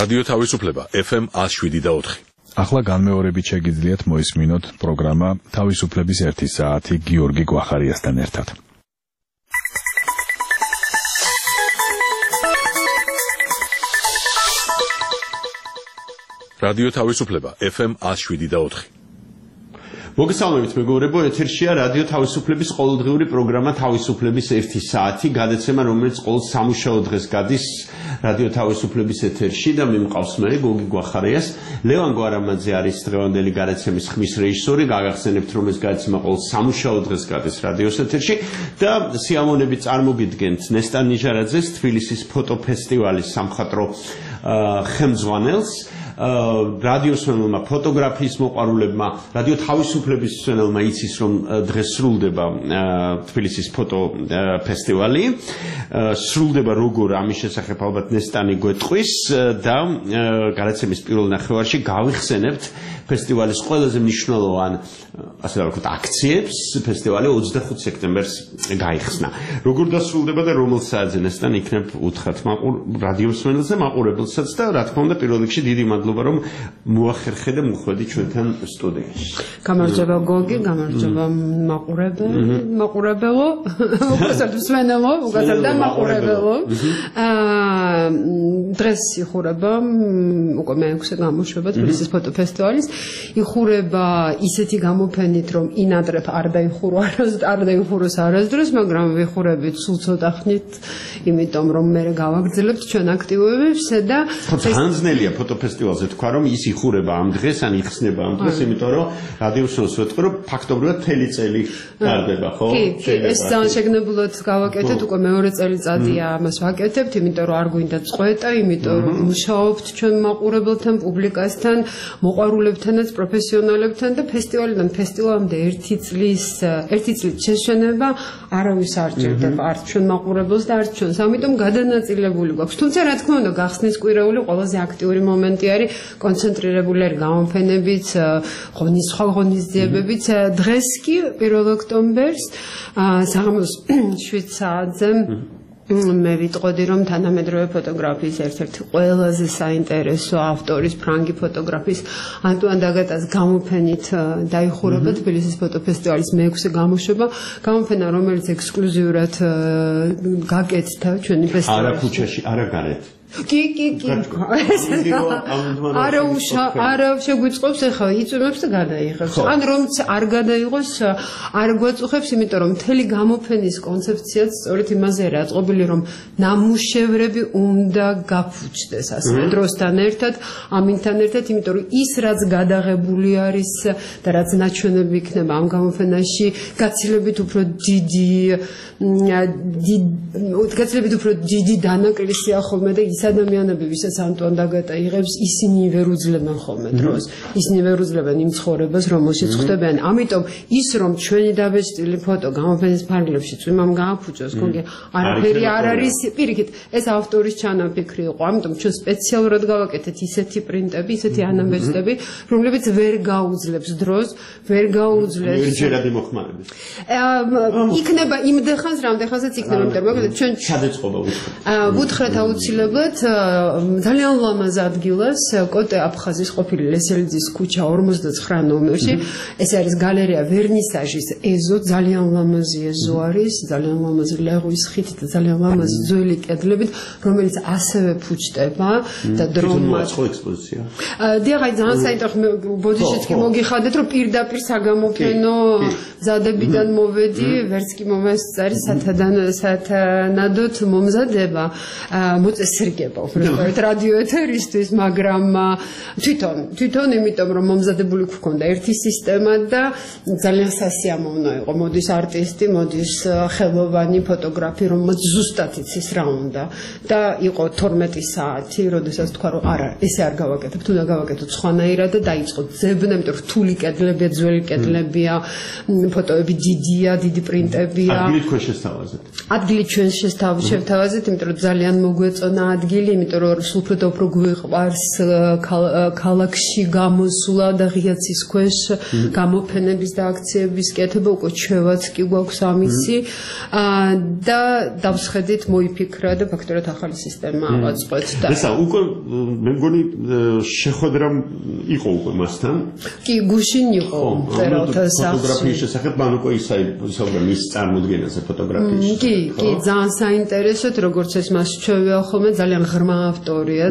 რადიო თავისუფლება FM 107.4. ახლა განმეორებით შეგიძლიათ მოისმინოთ პროგრამა თავისუფლების 1 საათი გიორგი გვახარიასთან ერთად. რადიო თავისუფლება FM 107.4. მოგესალმებით მეგობრებო, ეთერშია რადიო თავისუფლების ყოველდღიური პროგრამა თავისუფლების 1 საათი, გადაცემა რომელიც ყოველ სამუშაო დღეს გადის რადიო თავისუფლების ეთერში და მე მყავს მე გოგი გვახარიას. ლევან გვარამაძე არის დღევანდელი გადაცემის ხმის რეჟისორი. გაგახსენებთ რომ ეს გადაცემა ყოველ სამუშაო დღეს გადის რადიოს ეთერში და სიამონები წარმოგიდგენთ ნესტან ნიჟარაძეს, თბილისის ფოტოფესტივალის სამხატვრო ხელმძღვანელს. რადიოსმენელმა ფოტოგრაფიის მოყვარულებმა რადიო თავისუფლების მსმენელმა იცის რომ დღეს სრულდება თბილისის ფოტოფესტივალი სრულდება როგორ ამის შესახებ ალბათ ნესტანი გვეტყვის და გადაცემის პირველ ნახევარში გავიხსენებთ ფესტივალის ყველაზე მნიშვნელოვან ასე ვთქვათ აქციებს. ფესტივალი 25 სექტემბერს გაიხსნა. როგორ დასრულდება და რომელ საათზე ნესტან იქნებ უთხრათ რადიოსმენელს და მაყურებელსაც და რა თქმა უნდა პირველ რიგში დიდი მადლობა რომ მოახერხე და მოხვედი ჩვენთან სტუდიაში. გამარჯობა გოგი, გამარჯობა მაყურებელო, უბრალოდ მსმენელო, უბრალოდ მაყურებელო. დღეს იხურება უკვე მე-6 გამოშვება თბილისის ფოტოფესტივალის. იხურება ისეთი გამოფენით რომ ინადრებ არ დაიხუროს არასდროს, მაგრამ ვიხურებით სულ ცოტა ხნით, იმიტომ რომ მე გავაგრძელებთ ჩვენ აქტივობებს და განძნელია ფოტოფესტივალზე თქვა რომ ის იხურება ამ დღეს, ან იხსნება ამ დღეს, იმიტომ რომ რადიოსმენელს ვეთქვი რომ ფაქტობრივად მთელი წელი ტარდება, ხო? კი, ეს ძალიან შეგნებულად გავაკეთეთ, უკვე მეორე წელიწადია ამას ვაკეთებთ, იმიტომ რომ არ გვინდა წყვეტა, იმიტომ რომ მუშაობთ ჩვენ მაყურებელთან, პუბლიკასთან, მოყვარულებთანაც, პროფესიონალებთან და ფესტივალიდან ფესტივალამდე 1 წლის შეშენება არავის არ ჭირდება, არც ჩვენ მაყურებელს და არც ჩვენს. ამიტომ გადანაწილებული გვაქვს. თუმცა რა თქმა უნდა, გახსნის კვირეული ყველაზე აქტიური მომენტი არის კონცენტრირებული გამოფენებით, სხვა ღონისძიებებით. დღეს კი 1 ოქტომბერს საღამოს 7 საათზე მე ვიტყოდი რომ თანამედროვე ფოტოგრაფიის ერთ-ერთი ყველაზე საინტერესო ავტორის ფრანგი ფოტოგრაფის ანტუან დაგატას გამოფენით დაიხურება თბილისის ფოტოფესტივალის მე-6 გამოშვება. გამოფენა რომელიც ექსკლუზიურად გაკეთდა ჩვენი ფესტივალში. არა ქუჩაში, არა გარეთ. კი. არა შეგვიწყობს ახლა იწვიმებს და გადაიღებს. ან რომც არ გადაიღოს, არ გვაწუხებს, იმიტომ რომ მთელი გამოფენის კონცეფციაც სწორედ იმაზე რაწყობილი, რომ ნამუშევრები უნდა გაფუჭდეს ასე დროსთან ერთად, ამინთან ერთად, იმიტომ რომ ის რაც გადაღებული არის და რაც ნაჩვენები იქნება ამ გამოფენაში, გაცილებით უფრო დიდი დანაკლისია ხოლმე და ის ადამიანები, ვისაც ანტუან დაგატა იღებს, ისინი ვერ უძლებენ ხოლმე დროს. ისინი ვერ უძლებენ იმ ცხოვრებას, რომელშიც ხდებიან. ამიტომ ის რომ ჩვენი დაბეჭდილი ფოტო გამოფენის ფარგლებში წვიმამ გააფუჭოს, გოგი, არაფერი არ არის პირიქით. ეს ავტორის ჩანაფიქრი იყო. ამიტომ ჩვენ სპეციალურად გავაკეთეთ ისეთი პრინტები, ისეთი ანაბეჭდები, რომლებიც ვერ გაუძლებს დროს, ვერ გაუძლებს. ერთჯერადი მოხმარების. იქნება იმდეხანს, რამდენხანსაც იქნება, იმიტომ რომ ჩვენ შადეწყობა ვუთხრათ აუცილებლად ძალიან ლამაზ ადგილას კოტე აფხაზის ყოფილი ლესელიძის ქუჩა 59 ნომერში. ეს არის გალერეა ვერნისაჟის ეზო, ძალიან ლამაზი ეზო არის, ძალიან ლამაზი ლეღვის ხით და ძალიან ლამაზი ძველი კედლებით, რომელიც ასევე ფუჭდება და დრომა. ხო ექსპოზიცია. დიახ, ძალიან საინტერესო ბოდიშიც კი მოგიხადეთ, რომ პირდაპირ საგამოფენო ზადებიდან მოვედი, ვერც კი მომასწარი სათანადოდ მომზადება. მოწესრიგება უბრალოდ რადიო ეთერისთვის, მაგრამ თვითონ იმიტომ რომ მომზადებული გვქონდა ერთი სისტემა და ძალიან სასიამოვნო იყო. მოდის არტისტი, მოდის ხელოვანი ფოტოგრაფი, რომელიც ზუსტად იცის რა უნდა და იყო 12 საათი, როდესაც თქვა რომ არა, ესე არ გავაკეთებთ, უნდა გავაკეთოთ სხვანაირად და დაიწყო ძებნა, იმიტომ რომ რთული კედლებია, ძველი კედლებია, ფოტოები დიდია, დიდი პრინტებია. ადგილი თქვენ შესთავაზეთ. ადგილი ჩვენ შესთავაზეთ, იმიტომ რომ ძალიან მოგვეწონა ადგილი. ადგილი, იმიტომ რომ სულფრდო უფრო გვიყვარს ქალაქში გამოსულა და ღიაცის ქვეშ გამოფენების და აქციების კეთება უკვე ჩვევაც კი გვაქვს ამისი და დავსხედით მოიფიქრა და ფაქტობრივად ახალი სისტემა ავაწყვეთ და ესა უკვე მე მგონი შეხვედრა იყო უკვე მასთან კი გუშინ იყო მწერალთა სახლში ფოტოგრაფიის შესახებ მან უკვე ისაუბრა მის წარმოდგენაზე ფოტოგრაფიის კი ძალიან საინტერესოდ როგორც ეს მას ჩვევია ხოლმე ძალიან ღრმა ავტორია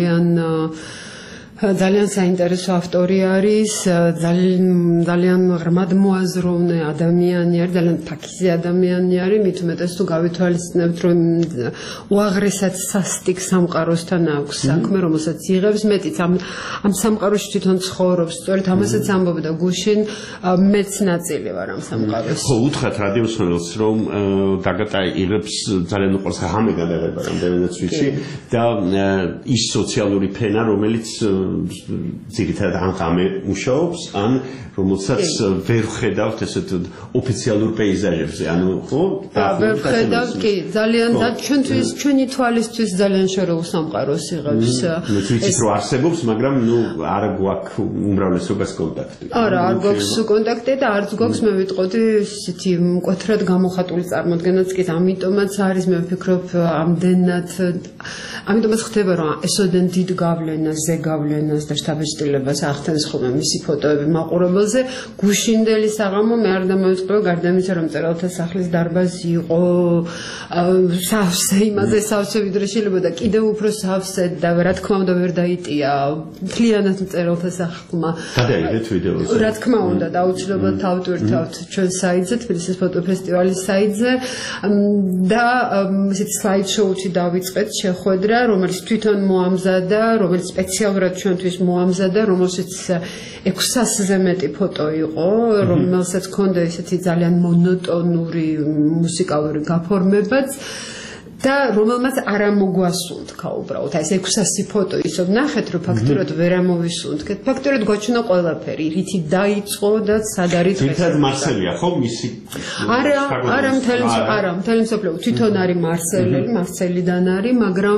ძალიან საინტერესო ავტორი არის ძალიან ღრმად მოაზროვნე ადამიანი არის ძალიან ფაქიზი ადამიანი არის მით უმეტეს თუ გავითვალისწინებთ რომ უაღრესად სასტიკ სამყაროსთან აქვს საქმე რომელსაც იღებს მეტიც ამ სამყაროში თვითონ ცხოვრობს სწორედ ამასაც ამბობდა გუშინ მეც ნაწილი ვარ ამ სამყაროს ხო უთხრათ რადიოსმენელს რომ გაგატა იღებს ძალიან უყვარს ღამე გადაღება რამდენადაც ვიცი და ის სოციალური ფენა რომელიც ძირითადად ან ღამე მუშაობს, ან რომელსაც ვერ ხედავთ ესეთ ოფიციალურ პეიზაჟებზე, ანუ ხო? ვერ ხედავთ, კი, ძალიან და ჩვენთვის, ჩვენი თვალისთვის ძალიან შორეულ სამყაროს იღებს. ვიცით რომ არსებობს, მაგრამ ნუ არ გვაქვს უმრავლესობას კონტაქტი. არა, არ გვაქვს კონტაქტი და არც გვაქვს, მე ვიტყოდი, ისეთი მკვეთრად გამოხატული წარმოდგენაც კი, ამიტომაც არის, მე ვფიქრობ, ამდენად ამიტომაც ხდება რომ ესოდენ დიდ გავლენას, ზეგავლენას და შთაბეჭდილებას ახდენს ხოლმე მისი ფოტოები მაყურებელზე. გუშინდელი საღამო მე არ დამოვიწყდება გარდა იმისა რომ მწერალთა სახლის დარბაზი იყო სავსე, იმაზე სავსე ვიდრე შეიძლება და კიდევ უფრო სავსე და რა თქმა უნდა ვერ დაიტია მთლიანად მწერალთა სახლმა. გადაიღეთ ვიდეოზე. რა თქმა უნდა და აუცილებლად თავტვირთავთ ჩვენ საიტზე, თბილისის ფოტოფესტივალის საიტზე და ისეთ სლაიდ შოუში დავიწყეთ შეხვედრა რომელიც თვითონ მოამზადა, რომელიც სპეციალურად ჩვენთვის მოამზადა, რომელშიც 600-ზე მეტი ფოტო იყო, რომელსაც ჰქონდა ესეთი ძალიან მონოტონური მუსიკალური გაფორმებაც და რომელმაც არ ამოგვასუნთქა უბრალოდ. აი ეს 600 ფოტო ისო ნახეთ, რომ ფაქტურად ვერ ამოვისუნთქეთ. ფაქტურად გვაჩვენა ყველაფერი, რითი დაიწყო და სად არის დღეს. თითქოს მარსელია, ხო, მისი? არა, მთელი მსოფლიო თვითონ არის მარსელიდან არის, მაგრამ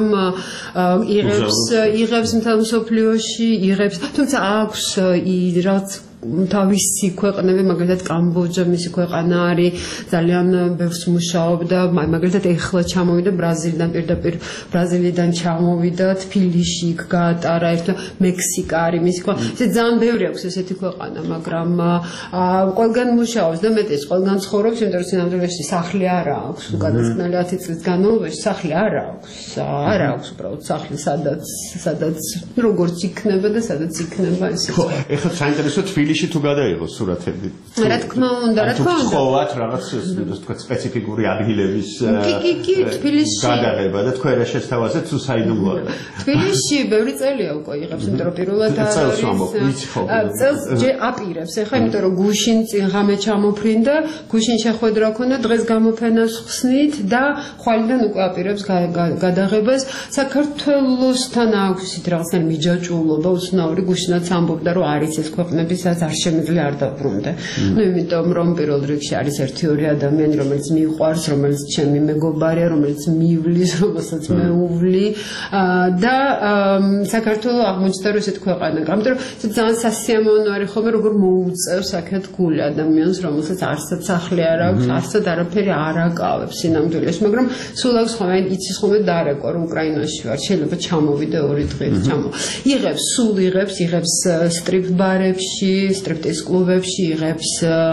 იღებს მთელ მსოფლიოში, იღებს, თუმცა აქვს რაც თავისი ქვეყნები, მაგალითად კამბოჯა მისი ქვეყანა არის, ძალიან ბევრს მუშაობდა, მაგალითად ეხლა ჩამოვიდა ბრაზილიდან, პირდაპირ ბრაზილიიდან ჩამოვიდა, თბილისში იქ გაატარა, ერთ მექსიკა არის მისი ქვეყანა. ეს ძალიან ბევრი აქვს ესეთი ქვეყანა, მაგრამ ყველგან მუშაობს და მეტიც ყველგან ცხოვრობს, იმიტომ რომ სინამდვილეში სახლი არ აქვს, უკანასკნელი 10 წლის განმავლობაში სახლი არ აქვს უბრალოდ სახლი, სადაც როგორც იქნება და სადაც იქნება ეს. ხო, ეხლა საინტერესო თბილისში თუ გადაიღო სურათები. რა თქმა უნდა. თხოვათ რაღაც თქვა სპეციფიკური ადგილების თბილისში გადაღება და თქვენ რა შესთავაზეთ თუ საიდუმლო. თბილისში ბევრი წელია უკვე იღებს, იმიტომ რომ პირველად წელს ვიცი ხო. წელს აპირებს, ეხლა იმიტომ რომ გუშინ წინ ღამე ჩამოფრინდა, გუშინ შეხვედრა ქონდა, დღეს გამოფენას ხსნით და ხვალიდან უკვე აპირებს გადაღებას. საქართველოსთან აქვს ისეთი რაღაცნაირი მიჯაჭვულობა უცნაური, გუშინაც ამბობდა რომ არის ეს ქვეყნები არ შემიძლია არ დაბრუნდე. ნუ იმიტომ რომ პირველ რიგში არის 1-2 ადამიანი, რომელიც მიყვარს, რომელიც ჩემი მეგობარია, რომელიც მივლის, რომელსაც მე უვლი და საქართველო აღმოჩნდა რომ ესეთ ქვეყანა. ამიტომ ძალიან სასიამოვნო არის ხოლმე როგორ მოუწევს აქეთ გული ადამიანს, რომელსაც არსად სახლი არ აქვს, არსად არაფერი არ აკავებს სინამდვილეში, მაგრამ სულ აქვს ხოლმე იცის ხოლმე დარეკვა რომ უკრაინაში ვარ, შეიძლება ჩამოვიდე 2 დღით იღებს სტრიპ ბარებში, სტრიპტიზ კლუბებში, იღებს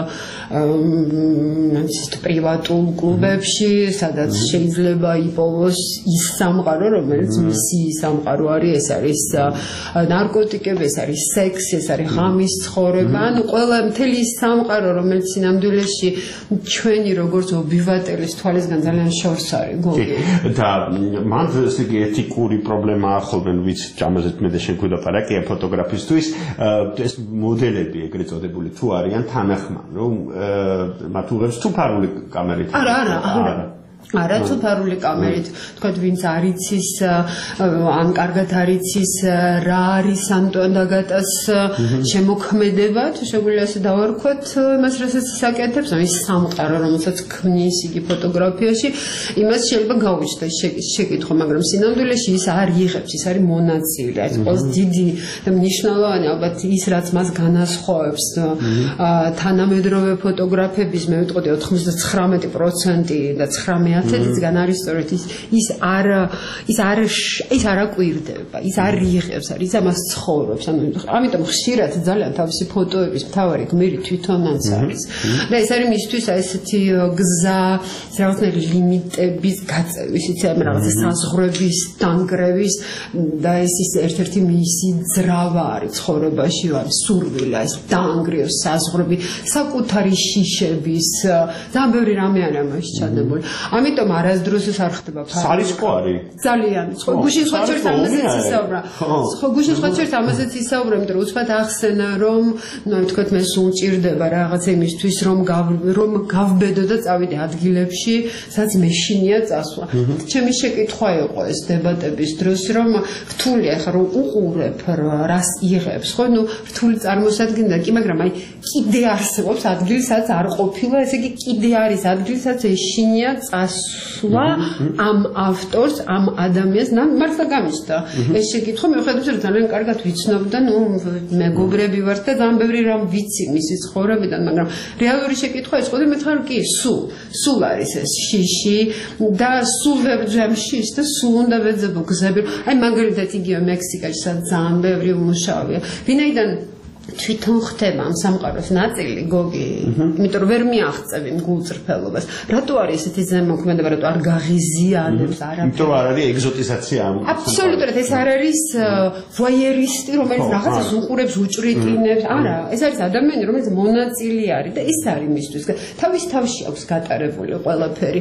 პრივატულ კლუბებში, სადაც შეიძლება იპოვოს ის სამყარო, რომელიც მისი სამყარო არის, ეს არის ნარკოტიკები, ეს არის სექსი, ეს არის ღამის ცხოვრება, ანუ ყველა მთელი ის სამყარო, რომელიც სინამდვილეში ჩვენი როგორც ობივატელის თვალისგან ძალიან შორს არის გოგი. და მან ესე იგი ეთიკური პრობლემა ახოლმენ ვიცით, ამაზე მე და შენ გვიდაპარაკია ფოტოგრაფისტვის, ეს მოდელები ეგრეთ წოდებული თუ არიან თანახმან, რომ მათ უღებს თუ ფარული კამერით. არა. არა ციფრული კამერით, თქვათ ვინც არ იცის ან კარგად არ იცის რა არის ანტუან დაგატას შემოქმედება, თუ შეგვიძლია ასე დავარქვათ, იმას რასაც ისაკეთებს, ის სამყარო, რომელსაც ქმნის იგი ფოტოგრაფიაში, იმას შეიძლება გაუჩნდეს შეკითხვა, მაგრამ სინამდვილეში ის არ იღებს, ის არის მონაწილე, არის ყველაზე დიდი და მნიშვნელოვანი ალბათ ის რაც მას განასხვავებს თანამედროვე ფოტოგრაფების, მე ვიტყოდი 99% და 19%-იდან არის სწორედ ის არ აკვირდება, ის არ იღებს, ის ამას ცხოვრობს, ამიტომ ხშირად ძალიან თავისი ფოტოების მთავარი გმირი თვითონაც არის. და ეს არის მისთვის ესეთი გზა, რაღაცნაირი ლიმიტების გაწევის, იცი, რაღაცა საზღვრების დანგრევის და ეს ის ერთ-ერთი მისი ძრავა არის ცხოვრებაში, არის სურვილა, ეს დაანგრიოს საზღვრები, საკუთარი შიშების, ძალიან ბევრი რამე არის ამაში ჩადებული. ამიტომ არასდროს ეს არ ხდება ფაქტი. სარისკო არის. ძალიან. გუშინ სხვა შორს ამაზეც ისაუბრა. გუშინ სხვა შორს ამაზეც ისაუბრა, იმიტომ რომ უცბად ახსენა, რომ ნუ ვთქვათ მე სულ ჭირდება რაღაცა იმისთვის, რომ გავბედო და წავიდე ადგილებში, სადაც მეშინია წასვლა. ჩემი შეკითხვა იყო ეს დებატების დროს, რომ რთულია ხა რომ უყურებ რას იღებს, ხო? ნუ რთული წარმოსადგენდა კი, მაგრამ აი კიდე არსებობს ადგილი, სადაც არ ყოფილა, ესე იგი კიდე არის ადგილი, სადაც ეშინია წასვლა ამ ავტორს, ამ ადამიანს, მართლა გამიშთა. ეს შეკითხვა მიუხედავად რომ ძალიან კარგად ვიცნობ და ნუ მეგობრები ვართ და ძალიან ბევრი რამ ვიცი მისი ცხოვრებიდან, მაგრამ რეალური შეკითხვა ის ყოდი მეთქარ კი, სულ არის ეს შიში და სულ ვებძემში და სულ უნდა ვეძებო გზები. აი მაგალითად იგივე მექსიკაში სადაც ძალიან ბევრი უმუშავია. ვინაიდან თვითონ ხდება ამ სამყაროს ნაწილი გოგი, იმიტომ რომ ვერ მიაღწევი მგულწრფელობას. რატო არის ესეთი ზემოქმედება, რატო არ გაღიზიანებს არაფერი? იმიტომ არ არის ეგზოტიზაცია ამ. აბსოლუტურად ეს არ არის ვოიერისტი, რომელიც რაღაცას უყურებს, უჭრიტინებს. არა, ეს არის ადამიანი, რომელიც მონაწილე არის და ის არის მისთვის. თავის თავში აქვს გატარებული ყველაფერი.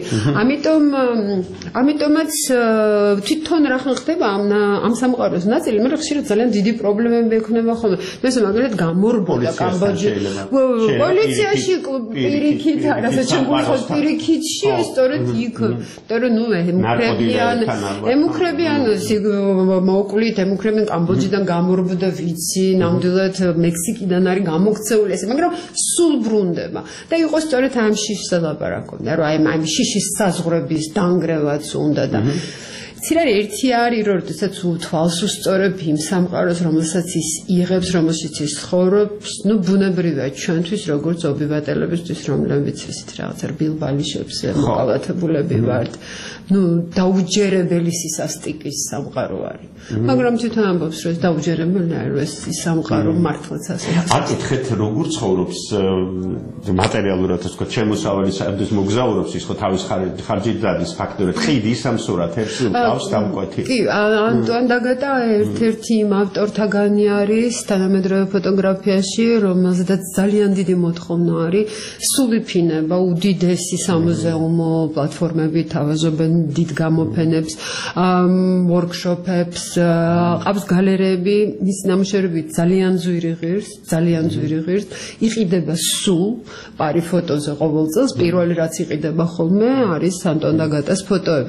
ამიტომაც თვითონ რა ხდება ამ სამყაროს ნაწილი, მაგრამ ხშირად ძალიან დიდი პრობლემები ექნება ხოლმე. მესე მაგალითად გამორბოდა კამბოჯი. პოლიციაში პირიქით, რასაც შემოხოთ პირიქითში, ეს სწორედ იქ. იმიტომ რომ ნუ ემუქრებიან მოუკლით, ემუქრებიან კამბოჯიდან გამორბოდა ვიცი, ნამდვილად მექსიკიდან არის გამოქცეული ესე, მაგრამ სულ ბრუნდება. და იყო სწორედ ამ შიშზე ლაპარაკობდა, რომ აი ამ შიშის საზღვრების დანგრევაც უნდა და ცირა ერთი არის, რომ როდესაც თვალს უსწორებ იმ სამყაროს, რომელსაც ის იღებს, რომელშიც ის ცხოვრობს, ნუ ბუნებრივია ჩვენთვის, როგორც ობიბატელებისთვის, რომლებიც ისეთ რაღაცა რბილბალიშებს მოყავათებულები ვართ, ნუ დაუჯერებელი სისასტიკის სამყარო არის. მაგრამ თვითონ ამბობს, რომ ეს დაუჯერებელი არის, ეს სამყარო მართლაც ასე. აკითხეთ, როგორ ცხოვრობს მატერიალურად, ასე ვთქვათ, შემოსავალი საერთოდ მოგზაურობს ის ხო თავის ხარჯით დადის ფაქტორად. ხიდი სამსურათებს კი, ანტუან დაგატა ერთ-ერთი იმ ავტორთაგანი არის თანამედროვე ფოტოგრაფიაში, რომელზედაც ძალიან დიდი მოთხოვნა არის. სული ფინება, უდიდესი სამუზეუმო პლატფორმები თავაზობენ დიდ გამოფენებს, ვორქშოპებს, ყავს გალერეები, მის ნამუშევრები ძალიან ძვირი ღირს, იყიდება სულ პარი ფოტოზე ყოველ წელს, პირველი რაც იყიდება ხოლმე არის ანტუან დაგატას ფოტოები,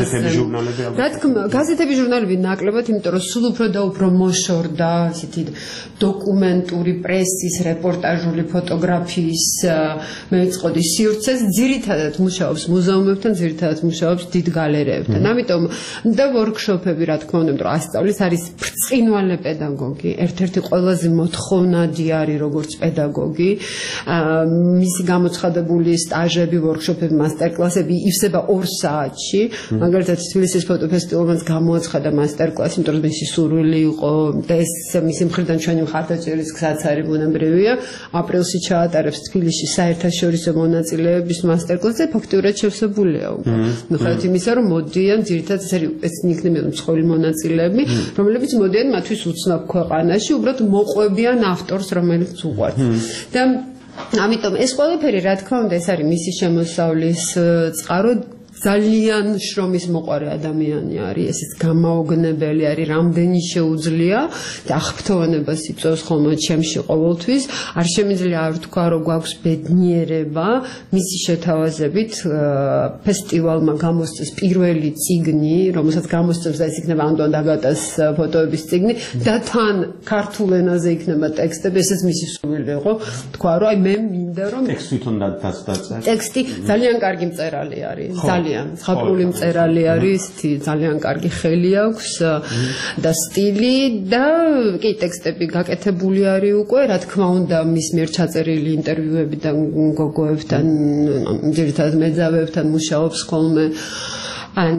რა თქმა, გაზეთები, ჟურნალები ნაკლებად, იმიტომ რომ სულ უფრო და უფრო მოშორდა ისეთი დოკუმენტური პრესის, რეპორტაჟული ფოტოგრაფიის, მე ვიწყოდი სივრცეს, ძირითადად მუშაობს მუზეუმებთან, ძირითადად მუშაობს დიდ გალერეებთან. ამიტომ და ვორქშოპები, რა თქმა უნდა, რომ ასწავლის არის ბრწყინვალე პედაგოგი, ერთ-ერთი ყველაზე მოთხოვნადი არის როგორც პედაგოგი. მისი გამოცხადებული სტაჟები, ვორქშოპები, მასტერკლასები ივსება 2 საათში, მაგალითად თბილისის ფოტოფესტივალს გამოაცხადა მასტერკლასი, იმიტომ რომ მისი სურვილი იყო და ეს მისი მხრიდან ჩვენი მხარდაჭერის გზაც არის ბუნებრივია. აპრილში ჩაატარებს თბილისში საერთაშორისო მონაწილეების მასტერკლასი და ფაქტიურად შევსებულია უკვე. მიუხედავად იმისა, რომ მოდიან ძირითადად ეს იქნებიან მსხვილი მონაწილეები, რომლებიც მოდიან მათთვის უცნობ ქვეყანაში, უბრალოდ მოყვებიან ავტორს, რომელიც უყვართ. და ამიტომ ეს ყველაფერი, რა თქმა უნდა, ეს არის მისი შემოსავლის წყარო. ძალიან შრომის მოყვარე ადამიანი არის, ესეც გამაოგნებელი არის, რამდენი შეუძლია და აღფრთოვანებას იწვევს ხოლმე ჩემში ყოველთვის. არ შემიძლია არ ვთქვა, რომ გვაქვს ბედნიერება მისი შეთავაზებით ფესტივალმა გამოსცეს პირველი წიგნი, რომელსაც გამოსცემს და ეს იქნება ანტონ დაგატას ფოტოების წიგნი და თან ქართულ ენაზე იქნება ტექსტები, ესეც მისი სურვილი იყო. თქვა, რომ აი მე მინდა რომ ტექსტი თვითონ დაწერა. ტექსტი ძალიან კარგი მწერალი არის, ძალიან ზღაპრული მწერალი არის, ძალიან კარგი ხელი აქვს და სტილი და კი ტექსტები გაკეთებული არის უკვე, რა თქმა უნდა, მის მიერ ჩაწერილი ინტერვიუებიდან გოგოებთან, ძირითადად მეძავებთან მუშაობს ხოლმე ან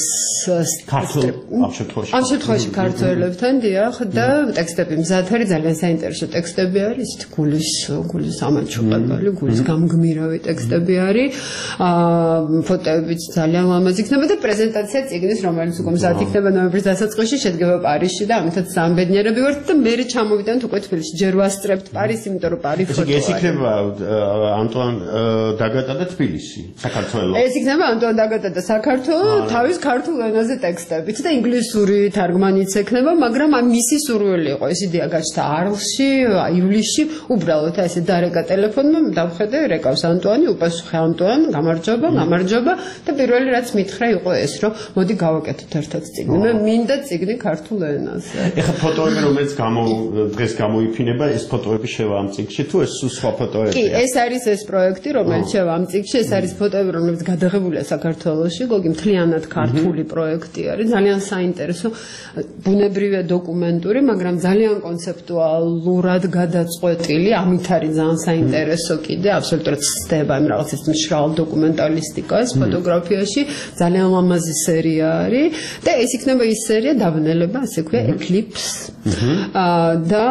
ამ შემთხვევაში ქართველებთან დიახ და ტექსტები მზად არის, ძალიან საინტერესო ტექსტები არის, გულის ამაჩუყებელი, გულის გამგმირავი ტექსტები არის, ფოტოებიც ძალიან ლამაზი იქნება და პრეზენტაცია წიგნის, რომელიც უკვე მზად იქნება ნოემბრის დასაწყისში, შედგება პარიზში და ამითაც სამბედნიერები ვართ და მე ჩამოვიდანთ უკვე თბილისში, ჯერ ვასწრებთ პარიზს, იმიტომ რომ პარიზი ფოტოა. ეს იქნება ანტუან დაგატა და თბილისი, საქართველო. ეს იქნება ანტუან დაგატა და საქართველო თავის ქართულ ენაზე ტექსტებით და ინგლისური თარგმანიც ექნება, მაგრამ მისი სურვილი იყო ეს იდეა გაჩნდა არლში, ივლისში, უბრალოდ ესე დარეკა ტელეფონმა, დავხედე, რეკავს ანტუანი, უპასუხე ანტუან, გამარჯობა და პირველი რაც მითხრა იყო ეს, რომ მოდი გავაკეთოთ ერთად წიგნი. მე მინდა წიგნი ქართულ ენაზე. ეხლა ფოტოები რომელიც დღეს გამოიფინება, ეს ფოტოები შევა ამ წიგნში თუ ეს სხვა ფოტოებია? კი, ეს არის ეს პროექტი, რომელიც შევა ამ წიგნში, ეს არის ფოტოები, რომელიც გადაღებულია საქართველოში, გოგი მთლიანად ქართული პროექტი არის, ძალიან საინტერესო, ბუნებრივია დოკუმენტური, მაგრამ ძალიან კონცეპტუალურად გადაწყვეტილი, ამით არის ძალიან საინტერესო კიდე, აბსოლუტურად ცდება იმ რაღაც ის მშრალ დოკუმენტალისტიკას ფოტოგრაფიაში, ძალიან ლამაზი სერია არის და ეს იქნება ის სერია დაბნელება, ასე ქვია, Eclipse და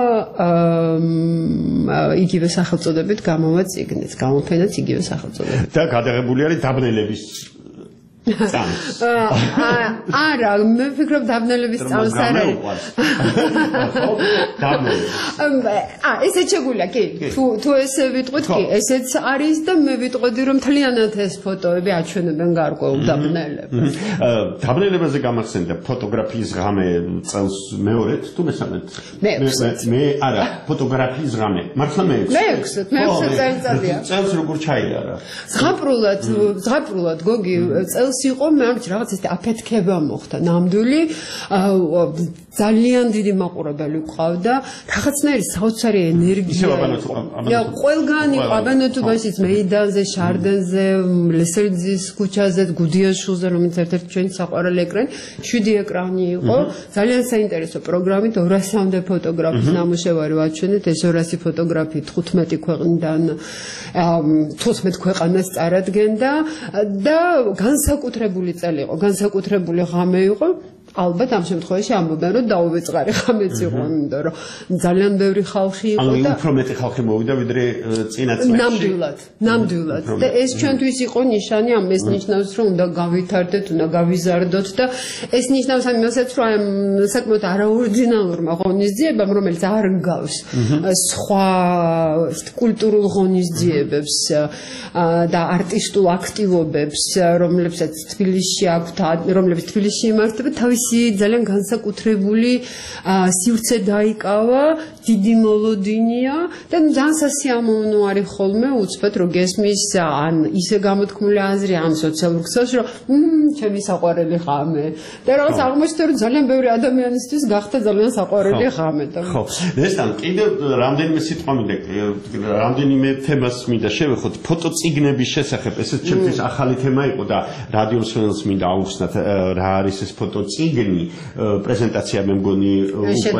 იგივე სახელწოდებით გამოვა წიგნიც, გამოფენაც იგივე სახელწოდებით. და გადაღებული არის დაბნელების არა, მე ვფიქრობ დაბნელების წამს არ არის. ესეც შეგვიძლია, კი. თუ ესე ვიტყვით, კი, ესეც არის და მე ვიტყოდი, რომ მთლიანად ეს ფოტოები აჩვენებენ გარკვეულ დაბნელებას. დაბნელებაზე გამახსენდა ფოტოგრაფიის ღამე წელს მეორედ თუ მესამედ? მე არა, ფოტოგრაფიის ღამე. მართლა მეექვსე წელიწადია. წელს როგორ ჩაიარა? ზღაპრულად გოგი წელს იყო, მაგრამ რაღაც ეს აფეთქება მოხდა. ნამდვილი ძალიან დიდი მაყურებელი ყავდა, რაღაცნაირი საოცარი ენერგია. ყველგან იყო აბანოთუბაშიც, მეიდანზე, შარდენზე, ლესელიძის ქუჩაზე, გუდიაშვილზე, რომელიც ერთ-ერთი ჩვენი საყვარელი ეკრანი, 7 ეკრანი იყო. ძალიან საინტერესო პროგრამით 200-მდე ფოტოგრაფის ნამუშევარი ვაჩვენეთ, ეს 200 ფოტოგრაფი 15 ქვეყნიდან 14 ქვეყანას წარადგენდა და განსაკუთრებული წელი იყო, განსაკუთრებული ღამე იყო. ალბათ ამ შემთხვევაში ამბობენ, რომ დაუვიწყარი ღამეც იყო, იმიტომ რომ ძალიან ბევრი ხალხი იყო და უფრო მეტი ხალხი მოვიდა ვიდრე წინა წლებში. ნამდვილად. და ეს ჩვენთვის იყო ნიშანი, ეს ნიშნავს, რომ უნდა გავითარდეთ, უნდა გავიზარდოთ და ეს ნიშნავს ამასაც, რომ საკმაოდ არაორდინალურმა ღონისძიებამ, რომელიც არ გავს სხვა კულტურულ ღონისძიებებს და არტისტულ აქტივობებს, რომლებსაც თბილისში აქვთ, რომლებიც თბილისში იმართება, თავისი ძალიან განსაკუთრებული სივრცე დაიკავა, დიდი მოლოდინია და ძალიან სასიამოვნო არის ხოლმე უცბად რომ გესმის ან ისე გამოთქმული აზრი ან სოციალურ ქსელში რომ ჩემი საყვარელი ღამე და რაღაც აღმოჩნდა რომ ძალიან ბევრი ადამიანისთვის გახდა ძალიან საყვარელი ღამე და ხო ესთან კიდევ რამდენიმე სიტყვა მინდა რამდენიმე თემას მინდა შევეხოთ ფოტოწიგნების შესახებ ესეც ჩემთვის ახალი თემა იყო და რადიოს ხელს მინდა აუხსნათ რა არის ეს ფოტოწიგნი პრეზენტაცია მე მგონი უკვე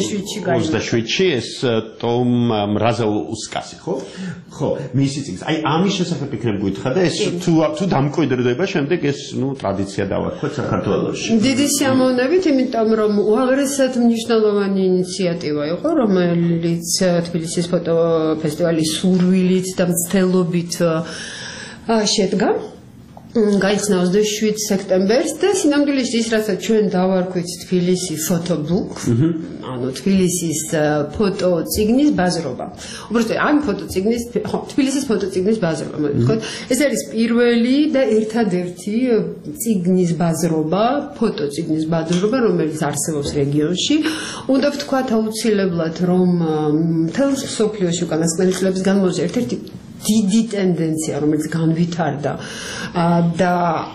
27-ში ეს ტომ მრაზაუსკასი ხო მისი წიგნი აი ამის შესახებ იქნებ გითხრა და ეს თუ დამკვიდრდება შემდეგ ეს ტრადიცია დავარქვათ საქართველოში დიდი სიამოვნებით იმიტომ რომ უაღრესად მნიშვნელოვანი ინიციატივა იყო რომელიც თბილისის ფოტოფესტივალის სურვილით და მცდელობით შედგა გაიხსნა 27 სექტემბერს და სინამდვილეში ის რასაც ჩვენ დავარქვით თბილისი ფოტობუქ, ანუ თბილისის ფოტოწიგნის ბაზრობა. უბრალოდ ამ ფოტოწიგნის, თბილისის ფოტოწიგნის ბაზრობა, მოდი ვთქვათ, ეს არის პირველი და ერთადერთი წიგნის ბაზრობა, ფოტოწიგნის ბაზრობა, რომელიც არსებობს რეგიონში. უნდა ვთქვათ აუცილებლად, რომ მთელ მსოფლიოში უკანასკნელი წლების განმავლობაში ერთ-ერთი დიდი ტენდენცია, რომელიც განვითარდა და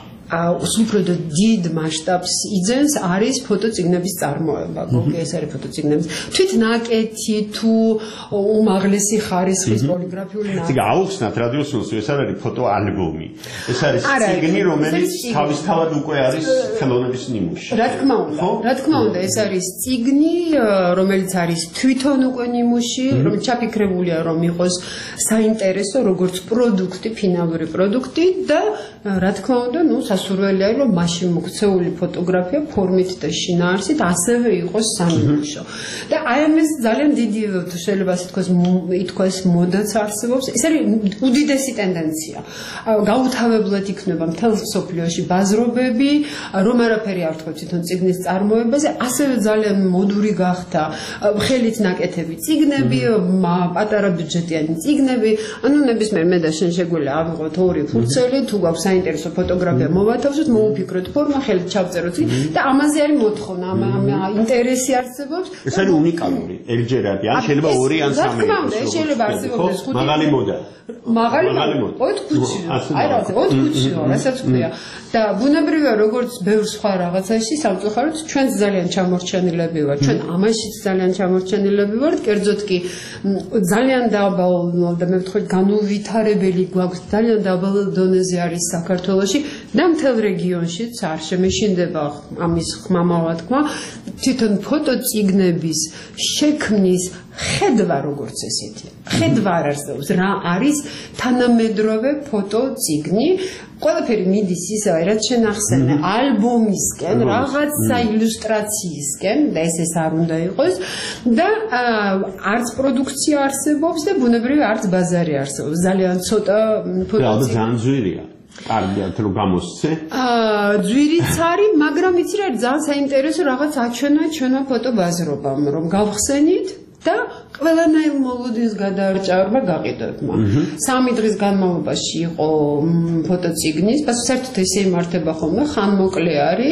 უფრო დიდ მასშტაბს იძენს, არის ფოტოწიგნების წარმოება. გოგე ეს არის ფოტოწიგნების თვითნაკეთი თუ უმაღლესი ხარისხის პოლიგრაფიული ნაკეთი. ციგა აუხსნათ რადიოსულს, ეს არის ფოტოალბომი. ეს არის წიგნი, რომელიც თავისთავად უკვე არის ხელოვნების ნიმუში. რა თქმა უნდა, ეს არის წიგნი, რომელიც არის თვითონ უკვე ნიმუში, რომელიც ჩაფიქრებულია, რომ იყოს საინტერესო როგორც პროდუქტი, ფინალური პროდუქტი და რა თქმა უნდა, სასურველი არის, რომ მაშინ მოქცეული ფოტოგრაფია ფორმით და შინაარსით ასევე იყოს სამიმუშო. და აი ამას ძალიან დიდი შეიძლება ითქვას მოდაც არსებობს. ეს არის უდიდესი ტენდენცია. გაუთავებლად იქნება მთელ მსოფლიოში ბაზრობები, რომ არაფერი არ ვთქვათ თვითონ წიგნის წარმოებაზე, ასევე ძალიან მოდური გახდა ხელით ნაკეთები წიგნები, პატარა ბიუჯეტიანი წიგნები, ანუ ნებისმიერ მე და შენ შეგვიძლია ავიღოთ ორი ფურცელი, თუ გვაქვს საინტერესო ფოტოგრაფია მოვათავსოთ, მოვუფიქროთ ფორმა, ხელით ჩავწეროთ და ამაზე არის მოთხოვნა, ინტერესი არსებობს. ეს არის უნიკალური, ელჯერადი, ან შეიძლება ორი ან სამი იყოს. შეიძლება არსებობდეს ხუთი. მაღალი მოდა. მაღალი მოდა. 4 კუჩიო. აი რა, 4 კუჩიო, რასაც ქვია. და ბუნებრივია, როგორც ბევრ სხვა რაღაცაში, სამწუხაროდ ჩვენც ძალიან ჩამორჩენილები ვართ. ჩვენ ამაშიც ძალიან ჩამორჩენილები ვართ, კერძოდ კი ძალიან დაბალ და მე ვთქვი განუვითარებელი გვაქვს, ძალიან დაბალ დონეზე არის საქართველოში და მთელ რეგიონშიც არ შემეშინდება ამის ხმამავა თქვა, თვითონ ფოტოწიგნების შექმნის ხედვა როგორც ესეთი. ხედვა არ არსებობს, რა არის თანამედროვე ფოტოწიგნი. ყველაფერი მიდის ისე, რაც შენ ახსენე, ალბომისკენ, რაღაცა ილუსტრაციისკენ და ეს არ უნდა იყოს და არც პროდუქცია არსებობს და ბუნებრივია არც ბაზარი არსებობს. ძალიან ცოტა ფოტოწიგნი. ძალიან ძვირია. კარგია რომ გამოსცე. ძვირიც არის, მაგრამ იცი რა, ძალიან საინტერესო რაღაც აჩვენა ჩვენმა ფოტობაზრობამ, რომ გავხსენით და ყველანაირ მოლოდინს გადაარჭავრება გაყიდვებმა. 3 დღის განმავლობაში იყო ფოტოწიგნის, საერთოდ ესე იმართება ხოლმე, ხანმოკლე არის.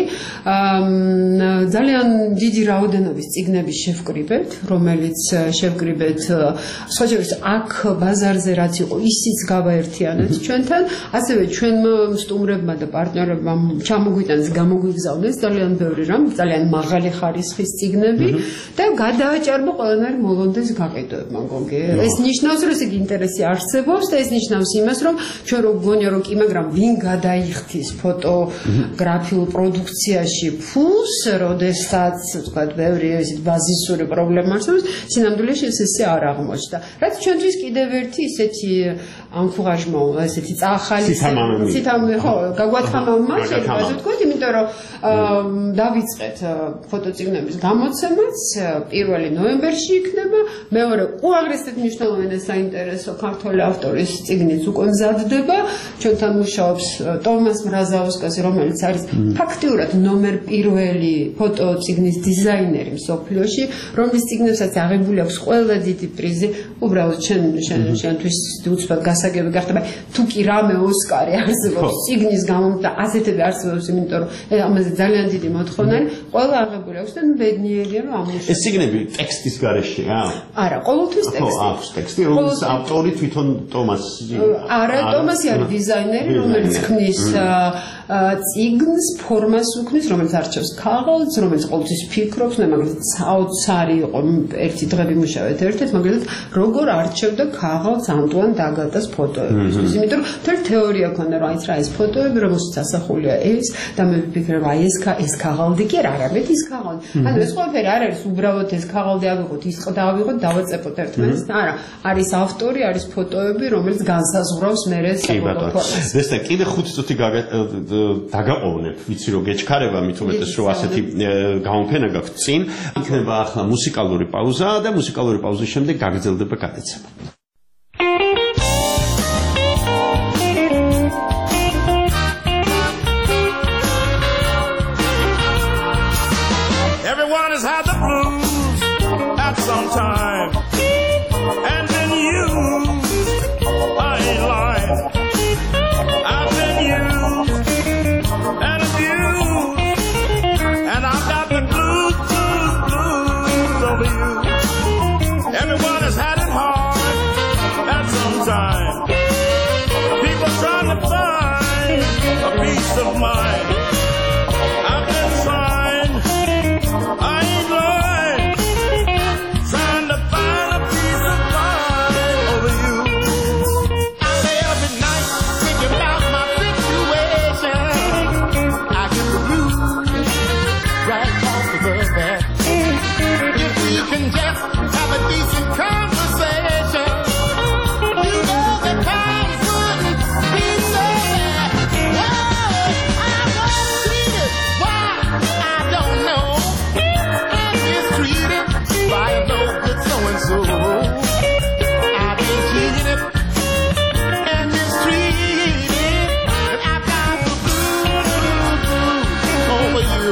ძალიან დიდი რაოდენობის წიგნების შევკრიბეთ, რომელიც შევკრიბეთ სხვაჯერს აქ ბაზარზე რაც იყო, ისიც გავაერთიანეთ ჩვენთან, ასევე ჩვენმა სტუმრებმა და პარტნიორებმა ჩამოგვიტანეს, გამოგვიგზავნეს ძალიან ბევრი რამ, ძალიან მაღალი ხარისხის წიგნები და გადააჭარბა ყველანაირ მოლოდინს გაყიდვებმა გოგე. ეს ნიშნავს, რომ ეს ინტერესი არსებობს და ეს ნიშნავს იმას, რომ ჩვენ რო გონია რომ კი, მაგრამ ვინ გადაიხდის ფოტოგრაფიულ პროდუქციაში ფულს, როდესაც თქვა ბევრი ესეთ ბაზისური პრობლემა არსებობს, სინამდვილეში ესე არ აღმოჩნდა. რაც ჩვენთვის კიდევ ერთი ისეთი ანკურაჟმო, ესეთი წახალი ხო, გაგვათამამა შეიძლება ვთქვათ, იმიტომ რომ დავიწყეთ ფოტოწიგნების გამოცემაც 1 ნოემბერში იქნება, მეორე უაღრესად მნიშვნელოვანი და საინტერესო ქართველი ავტორის წიგნიც უკვე მზადდება. ჩვენთან მუშაობს ტომას მრაზაუსკასი, რომელიც არის ფაქტიურად ნომერ 1 ფოტოწიგნის დიზაინერი მსოფლიოში, რომლის წიგნებსაც აღებული აქვს ყველა დიდი პრიზი. უბრალოდ შენთვის უცბად გასაგები გახდება, თუ კი რამე ოსკარი არსებობს წიგნის გამომწვევ ასეთები არსებობს, იმიტომ რომ ამაზე ძალიან დიდი მოთხოვნა არის. ყველა აღებული აქვს და ბედნიერია რომ ამუშავებს. ეს წიგნები ტექსტის გარეშეა? არა, ყოველთვის ტექსტი. ხო, აქვს ტექსტი, რომლის ავტორი თვითონ ტომასი. არა, ტომასი არის დიზაინერი, რომელიც ქმნის წიგნს, ფორმას უქმნის, რომელიც არჩევს ქაღალდს, რომელიც ყოველთვის ფიქრობს, მაგალითად, საოცარი იყო ერთი დღე ვიმუშავეთ ერთად, მაგალითად, როგორ არჩევდა ქაღალდს ანტუან დაგატას ფოტოებისთვის. იმიტომ რომ თელ თეორია ქონდა, რომ აი რა ეს ფოტოები, რომელსაც ასახულია ეს და მე ვფიქრე, რომ აი ეს ქაღალდი კი არ არის, ის ქაღალდი. ანუ ეს ყველაფერი არ არის უბრალოდ ეს ქაღალდი ავიღოთ, ის ყდა ავიღოთ, დავაწეპოთ ერთმანეთს. არა, არის ავტორი, არის ფოტოები, რომელიც განსაზღვრავს მერე საბოლოო ფორმას. ესეა კიდე 5 წუთი დაგაყოვნებ, ვიცი რომ გეჩქარება, მით უმეტეს რომ ასეთი გამოფენა გაქვთ წინ. იქნება ახლა მუსიკალური პაუზა და მუსიკალური პაუზის შემდეგ გაგრძელდება გადაცემა. time and been used. I ain't lying. I've been used and abused, and I've got the blues over you. Everyone has had it hard at some time. People trying to find a peace of mind. I've been trying, I ain't lying, trying to find a peace of mind over you. I lay up at night thinking about my situation. I get the blues right off of the bat. If we can just have a decent conversation, you know the times wouldn't be so bad. Oh, I was treated, why, I don't know. I'm mistreated by a no good so-and-so. I've been cheated and mistreated, and I've got the blues over you.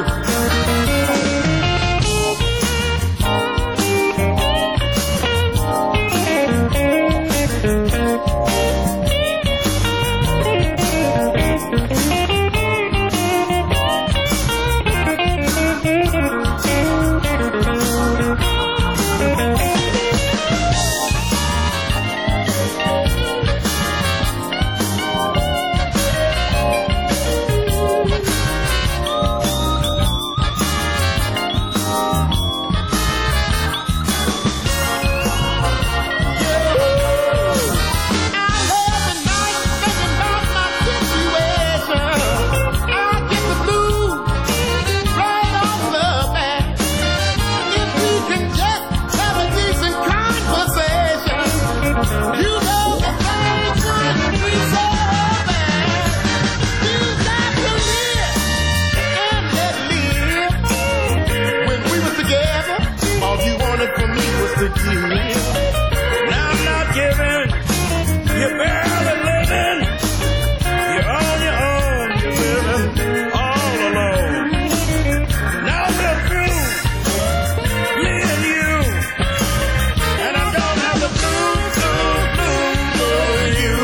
Now I'm not giving, you're barely living, you're on your own, you're living all alone. Now we're through, me and you, and I don't have the blues for you.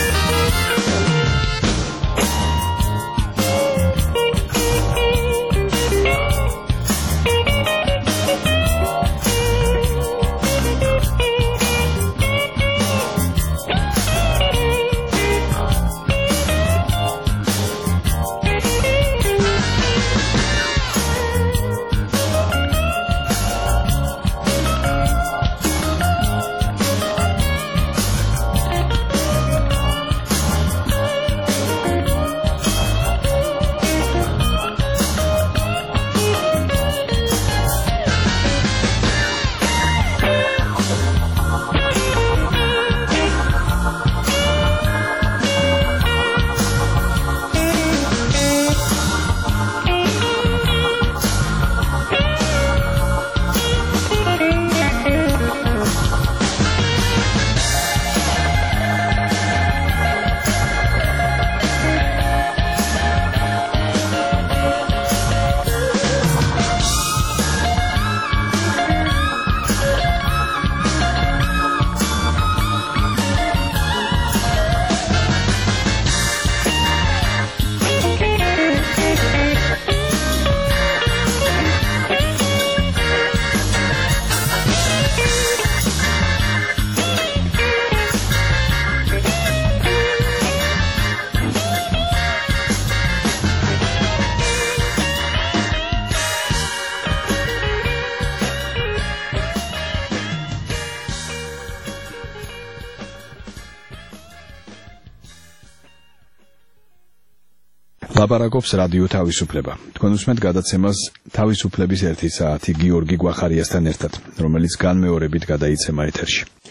ლაპარაკობს რადიო თავისუფლება. თქვენ უსმენთ გადაცემას თავისუფლების 1 საათი გიორგი გვახარიასთან ერთად, რომელიც განმეორებით გადაიცემა ეთერში.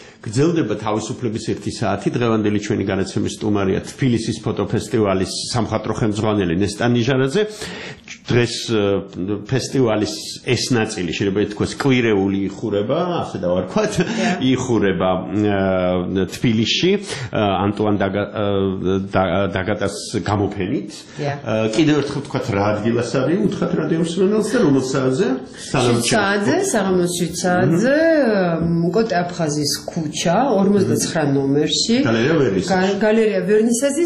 გრძელდება თავისუფლების 1 საათი. დღევანდელი ჩვენი განაცემის სტუმარია თბილისის ფოტოფესტივალის სამხატვრო ხელმძღვანელი ნესტან ნიჟარაძე. დღეს ფესტივალის ეს ნაწილი შეიძლება ითქვას კვირეული იხურება, ასე დავარქვათ, იხურება თბილისში ანტუან დაგატას გამოფენით. კიდევ ერთხელ ვთქვათ რა ადგილას არის, უთხრათ რადიომსმენელს და რომელ საათზე? საღამოს 7 საათზე კოტე აფხაზის ქუჩა 59 ნომერში. გალერეა ვერნისაჟის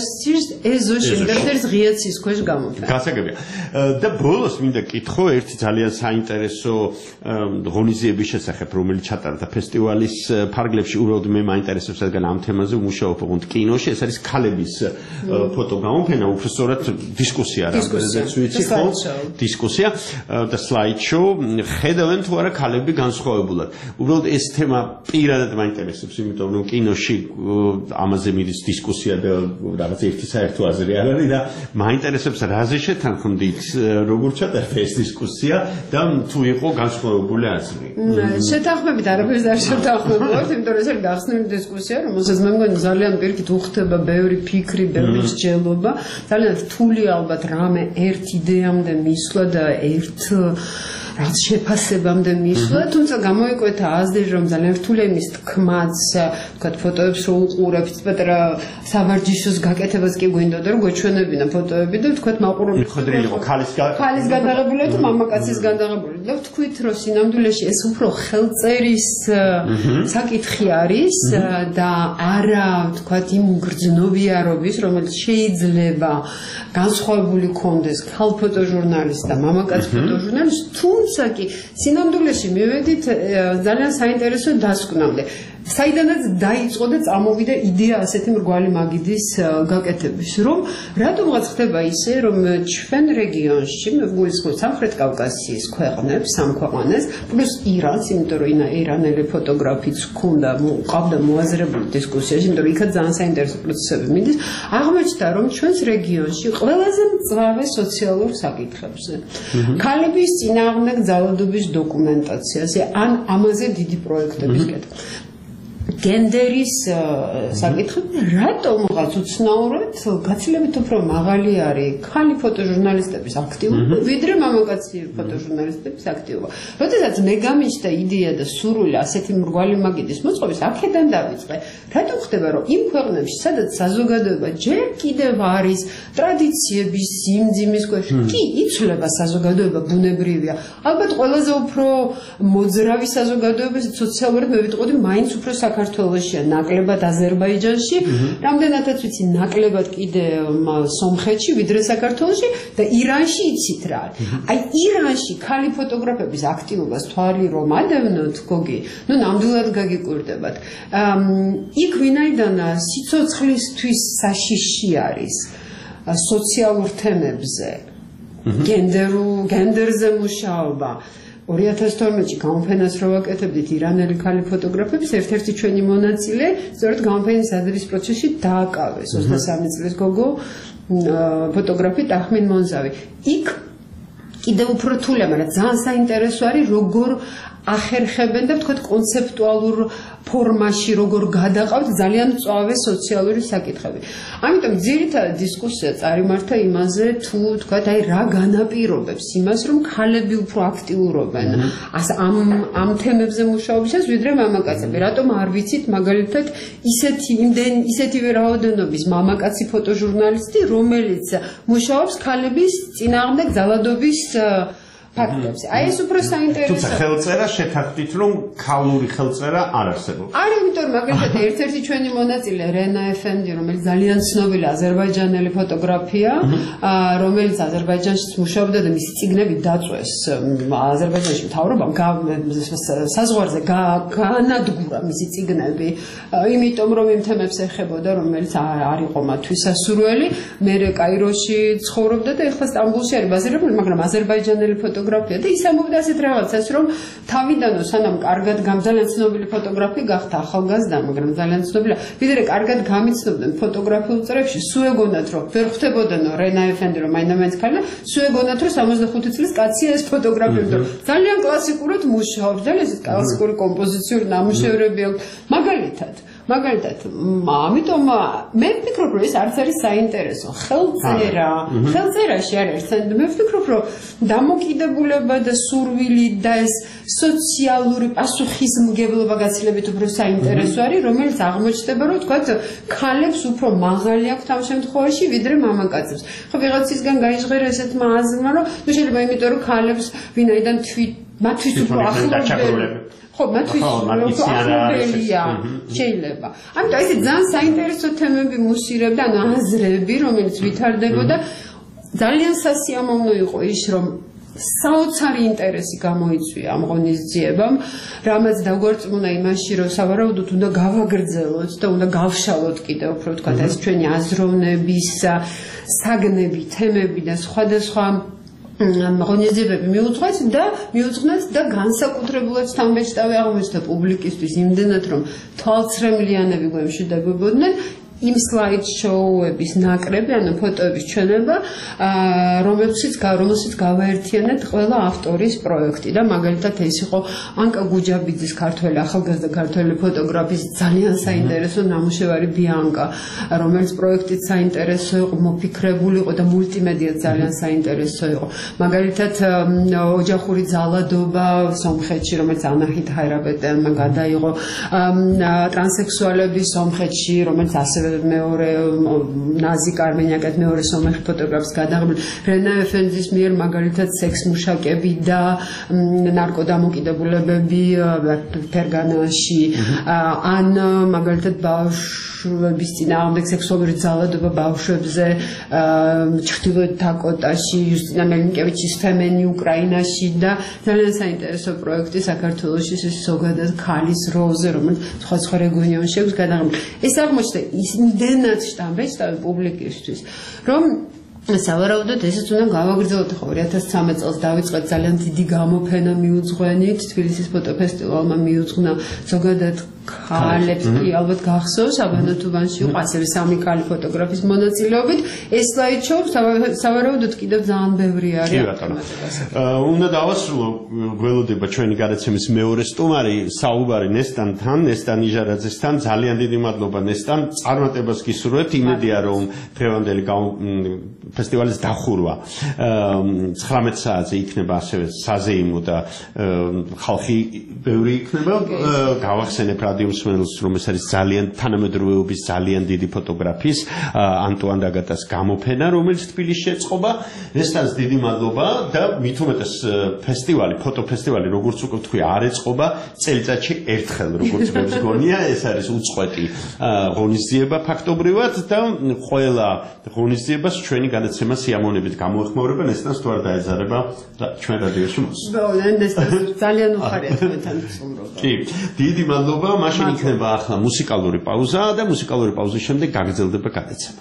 ეზოში ინტერიერის ღიაცის ქვეშ გამოფენა. გასაგებია. და ბოლოს მინდა კითხო ერთი ძალიან საინტერესო ღონისძიების შესახებ, რომელიც ჩატარდა ფესტივალის ფარგლებში. უბრალოდ მე მაინტერესებს, რადგან ამ თემაზე ვმუშაობ ოღონდ კინოში. ეს არის ქალების ფოტოგამოფენა, უფრო სწორად დისკუსია რა, რაზეც ვიცი ხო? დისკუსია და slide show. ხედავენ თუ არა ქალები განსხვავებულად. უბრალოდ ეს თემა პირადად მაინტერესებს, იმიტომ რომ კინოში ამაზე მიდის დისკუსია და რაღაც ერთი საერთო აზრი არ არის და მაინტერესებს რაზე შეთანხმდით, როგორ ჩატარდა ეს დისკუსია და თუ იყო განსხვავებული აზრი. შეთანხმებით არაფერს არ შეთანხმებულებთ, იმიტომ რომ ეს არის გახსნილი დისკუსია, რომელსაც მე მგონი ძალიან პირიქით უხდება ბევრი ფიქრი, ბევრი მსჯელობა, ძალიან რთული ალბათ რამე ერთ იდეამდე მისვლა და ერთ რაც შეფასებამდე მისვლა, თუმცა გამოიკვეთა აზრი, რომ ძალიან რთულია იმის თქმაც, ვთქვათ, ფოტოებს რო უყურებთ, პატარა სავარჯიშოს გაკეთებას კი გვინდოდა, რომ გვეჩვენებინა ფოტოები და ვთქვათ, მაყურებელი იყო ქალის გადაღებული თუ მამაკაცის გადაღებული და ვთქვით, რომ სინამდვილეში ეს უფრო ხელწერის საკითხი არის და არა, ვთქვათ, იმ გრძნობიარობის, რომელიც შეიძლება განსხვავებული კონდეს ქალ ფოტოჟურნალისტ და მამაკაც ფოტოჟურნალისტ, თუმცა კი სინამდვილეში მივედით ძალიან საინტერესო დასკვნამდე. საიდანაც დაიწყო და წამოვიდა იდეა ასეთი მრგვალი მაგიდის გაკეთების, რომ რატომღაც ხდება ისე, რომ ჩვენ რეგიონში, მე ვგულისხმობ სამხრეთ კავკასიის ქვეყნებს, სამ ქვეყანას, პლუს ირანს, იმიტომ რომ ირანელი ფოტოგრაფიც ჰქონდა, ყავდა მოაზრებული დისკუსიაში, იმიტომ რომ იქაც ძალიან საინტერესო პროცესები მიდის, აღმოჩნდა, რომ ჩვენს რეგიონში ყველაზე მწვავე სოციალურ საკითხებზე, ქალების წინააღმდეგ ძალადობის დოკუმენტაციაზე, ან ამაზე დიდი პროექტების კეთება. გენდერის საკითხები რატომღაც უცნაურად გაცილებით უფრო მაღალი არის ქალი ფოტოჟურნალისტების აქტივობა, ვიდრე მამაკაცი ფოტოჟურნალისტების აქტივობა. როდესაც მე გამიჩნდა იდეა და სურვილი ასეთი მრგვალი მაგიდის მოწყობის, აქედან დავიწყე. რატომ ხდება, რომ იმ ქვეყნებში, სადაც საზოგადოება ჯერ კიდევ არის ტრადიციების, სიმძიმის ქვეშ, კი იცვლება საზოგადოება, ბუნებრივია. ალბათ ყველაზე უფრო მოძრავი საზოგადოება სოციალურად მე ვიტყოდი, მაინც უფრო საქართველოშია, ნაკლებად აზერბაიჯანში, რამდენადაც ვიცი, ნაკლებად კიდე სომხეთში, ვიდრე საქართველოში და ირანში იცით რა არის. აი ირანში ქალი ფოტოგრაფების აქტივობას თვალი რომ ადევნოთ, გოგი, ნუ ნამდვილად გაგიკვირდებათ. იქ ვინაიდან სიცოცხლისთვის საშიში არის სოციალურ თემებზე, გენდერზე მუშაობა 2012-ში გამოფენას რო ვაკეთებდით ირანელი ქალი ფოტოგრაფების ერთ-ერთი ჩვენი მონაწილე სწორედ გამოფენის აზრის პროცესში დააკავეს 23 წლის გოგო ფოტოგრაფი ტახმინ მონზავი. იქ კიდევ უფრო რთულია, მაგრამ ძალიან საინტერესო არის როგორ ახერხებენ და ვთქვათ კონცეპტუალურ ფორმაში როგორ გადაყავთ ძალიან მწვავე სოციალური საკითხები. ამიტომ ძირითადად დისკუსია წარიმართა იმაზე თუ ვთქვათ აი რა განაპირობებს იმას რომ ქალები უფრო აქტიურობენ ამ თემებზე მუშაობისას ვიდრე მამაკაცები. რატომ არ ვიცით მაგალითად ისეთივე რაოდენობის მამაკაცი ფოტოჟურნალისტი რომელიც მუშაობს ქალების წინააღმდეგ ძალადობის ფაქტებს. აი ეს უფრო საინტერესო. თუმცა ხელწერა შეთანხმდით რომ ქალური ხელწერა არ არსებობს. არა, იმიტომ რომ მაგალითად ერთ-ერთი ჩვენი მონაწილე რენა ეფენდი, რომელიც ძალიან ცნობილი აზერბაიჯანელი ფოტოგრაფია, რომელიც აზერბაიჯანში მუშაობდა და მისი წიგნები დაწვეს აზერბაიჯანში მთავრობამ საზღვარზე განადგურა მისი წიგნები, იმიტომ რომ იმ თემებს ეხებოდა, რომელიც არ იყო მათთვის სასურველი. მე კაიროში ცხოვრობდა და ეხლა სტამბოლში არის ბაზირებული, მაგრამ აზერბაიჯანელი ფოტოგრაფია ფოტოგრაფია და ის ამბობდა ასეთ რაღაცას, რომ თავიდანო სანამ კარგად ძალიან ცნობილი ფოტოგრაფი გახდა ახალგაზრდა, მაგრამ ძალიან ცნობილია, ვიდრე კარგად გამიცნობდნენ ფოტოგრაფიულ წრეებში, სულ ეგონათ რომ ვერ ხვდებოდან რენა ეფენდი რომ მაინც ქალა, სულ ეგონათ რომ 65 წლის კაცია ეს ფოტოგრაფი, რომ ძალიან კლასიკურად მუშაობს, ძალიან კლასიკური კომპოზიციური ნამუშევრები აქვს, მაგალითად, ამიტომ მე ვფიქრობ, რომ ეს არც არის საინტერესო. ხელწერაში არ არის. მე ვფიქრობ, რომ დამოკიდებულება და სურვილი და ეს სოციალური პასუხისმგებლობა გაცილებით უფრო საინტერესო არის, რომელიც აღმოჩნდება, რომ თქვათ, ქალებს უფრო მაღალი აქვს ამ შემთხვევაში, ვიდრე მამაკაცებს. ხო, ვიღაცისგან გაიჟღერა ესეთმა აზრმა, რომ ნუ შეიძლება იმიტომ, რომ ქალებს ვინაიდან მათთვის უფრო ახლობელი ხო, მათთვის ახლობელია შეიძლება. ამიტომ ესე ძალიან საინტერესო თემები მუსირებდა, ანუ აზრები, რომელიც ვითარდებოდა, ძალიან სასიამოვნო იყო ის, რომ საოცარი ინტერესი გამოიწვია ამ ღონისძიებამ, რამაც დაგვარწმუნა იმაში, რომ სავარაუდოდ უნდა გავაგრძელოთ და უნდა გავშალოთ კიდევ უფრო თქვათ ეს ჩვენი აზროვნების საგნები, თემები და სხვადასხვა ღონისძიებები მიუძღვნათ და განსაკუთრებულად თამბეჭდავი აღმოჩნდა პუბლიკისთვის იმდენად, რომ თვალცრემლიანები გვემშვიდობებოდნენ იმ სლაიდ შოუების ნაკრები, ანუ ფოტოების ჩვენება, რომელშიც გავაერთიანეთ ყველა ავტორის პროექტი და მაგალითად ეს იყო ანკა გუჯაბიძის ქართველი ახალგაზრდა ქართველი ფოტოგრაფის ძალიან საინტერესო ნამუშევარი ბიანკა, რომელიც პროექტით საინტერესო იყო, მოფიქრებული იყო და მულტიმედიად ძალიან საინტერესო იყო. მაგალითად ოჯახური ძალადობა სომხეთში, რომელიც ანაჰით ჰაირაბეტელმა გადაიღო, ტრანსექსუალები სომხეთში, რომელიც ასევე მეორე ნაზიკ არმენიაკად მეორე სომეხი ფოტოგრაფს გადაღებული რენა ეფენდის მიერ მაგალითად სექსმუშაკები და ნარკოდამოკიდებულებები ფერგანაში ან მაგალითად ბავშვების წინააღმდეგ სექსუალური ძალადობა ბავშვებზე ჩრდილოეთ დაკოტაში იუსტინა მელინკევიჩის ფემენი უკრაინაში და ძალიან საინტერესო პროექტი საქართველოში ეს ზოგადად ქალის როლზე რომელიც სხვა რეგიონებში აქვს გადაღებული ეს აღმოჩნდა იმდენად შტამბეჭდავი პუბლიკისთვის, რომ სავარაუდოდ ესეც უნდა გავაგრძელოთ. ხო, 2013 წელს დავიწყეთ ძალიან დიდი გამოფენა მიუძღვენით, თბილისის ფოტოფესტივალმა მიუძღვნა ზოგადად ქალებს, კი ალბათ გახსოვს, აბანათუბანში იყო ასევე 3 ქალი ფოტოგრაფის მონაწილეობით. ეს სლაიდ შოუ სავარაუდოდ კიდევ ძალიან ბევრი არის. კი ბატონო. უნდა დავასრულო გველოდება ჩვენი გადაცემის მეორე სტუმარი, საუბარი ნესტანთან, ნესტან იჟარაძესთან. ძალიან დიდი მადლობა ნესტან. წარმატებას გისურვებთ. იმედია რომ დღევანდელი ფესტივალის დახურვა 19 საათზე იქნება ასევე საზეიმო და ხალხი ბევრი იქნება. გავახსენებ რადიო მსმენელს, რომ ეს არის ძალიან თანამედროვეობის ძალიან დიდი ფოტოგრაფის ანტუან დაგატას გამოფენა, რომელიც თბილისში ეწყობა. ესთანაც დიდი მადლობა და მით უმეტეს ფესტივალი, ფოტოფესტივალი, როგორც უკვე თქვი, არ ეწყობა წელიწადში ერთხელ, როგორც მე მგონია, ეს არის უწყვეტი ღონისძიება ფაქტობრივად და ყველა ღონისძიებას ჩვენი გადაცემა სიამოვნებით გამოეხმაურება. ესთანაც თუ არ დაეზარება ჩვენ რადიოში მოსვლა. ძალიან უხარია თქვენთან ვსწავლობა. კი, დიდი მადლობა. მაშინ იქნება ახლა მუსიკალური პაუზა და მუსიკალური პაუზის შემდეგ გაგრძელდება გადაცემა.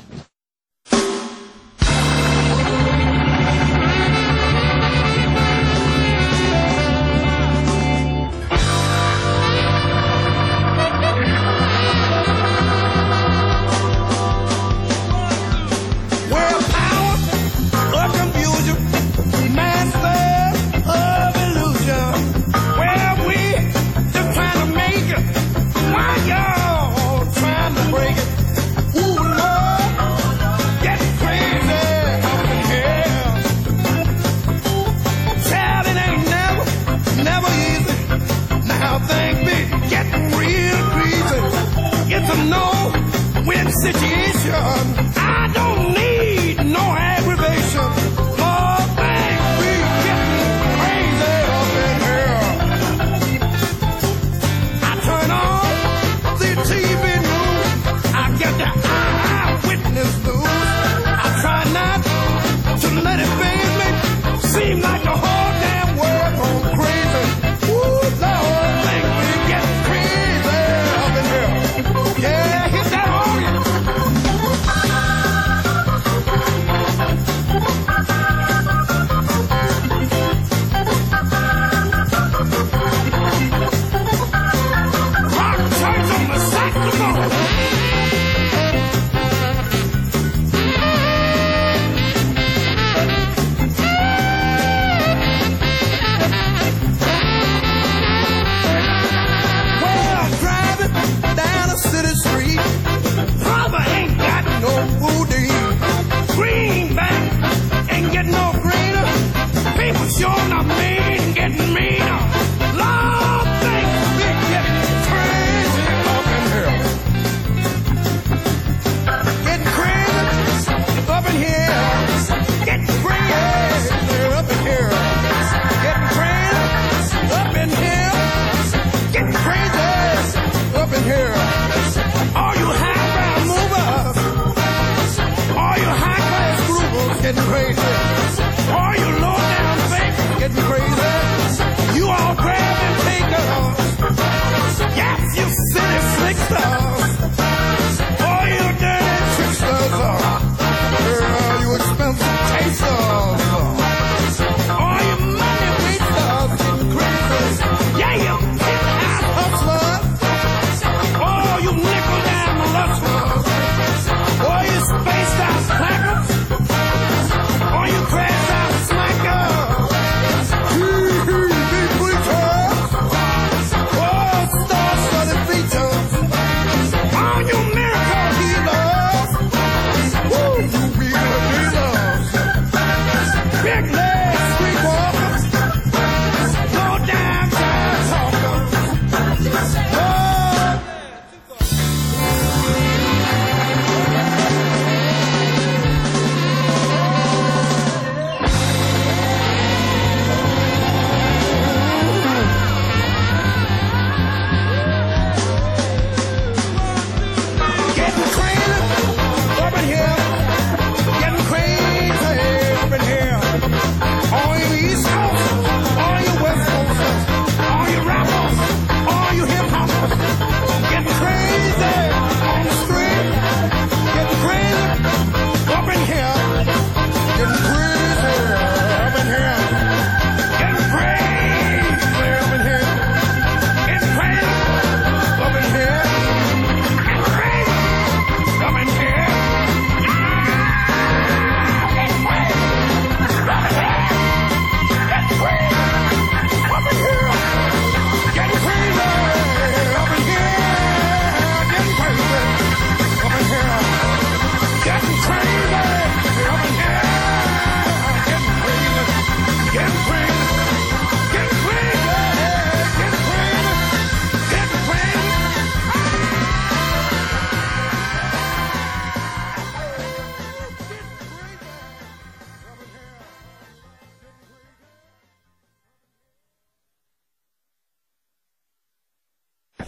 Why y'all trying to break it? Ooh, Lord.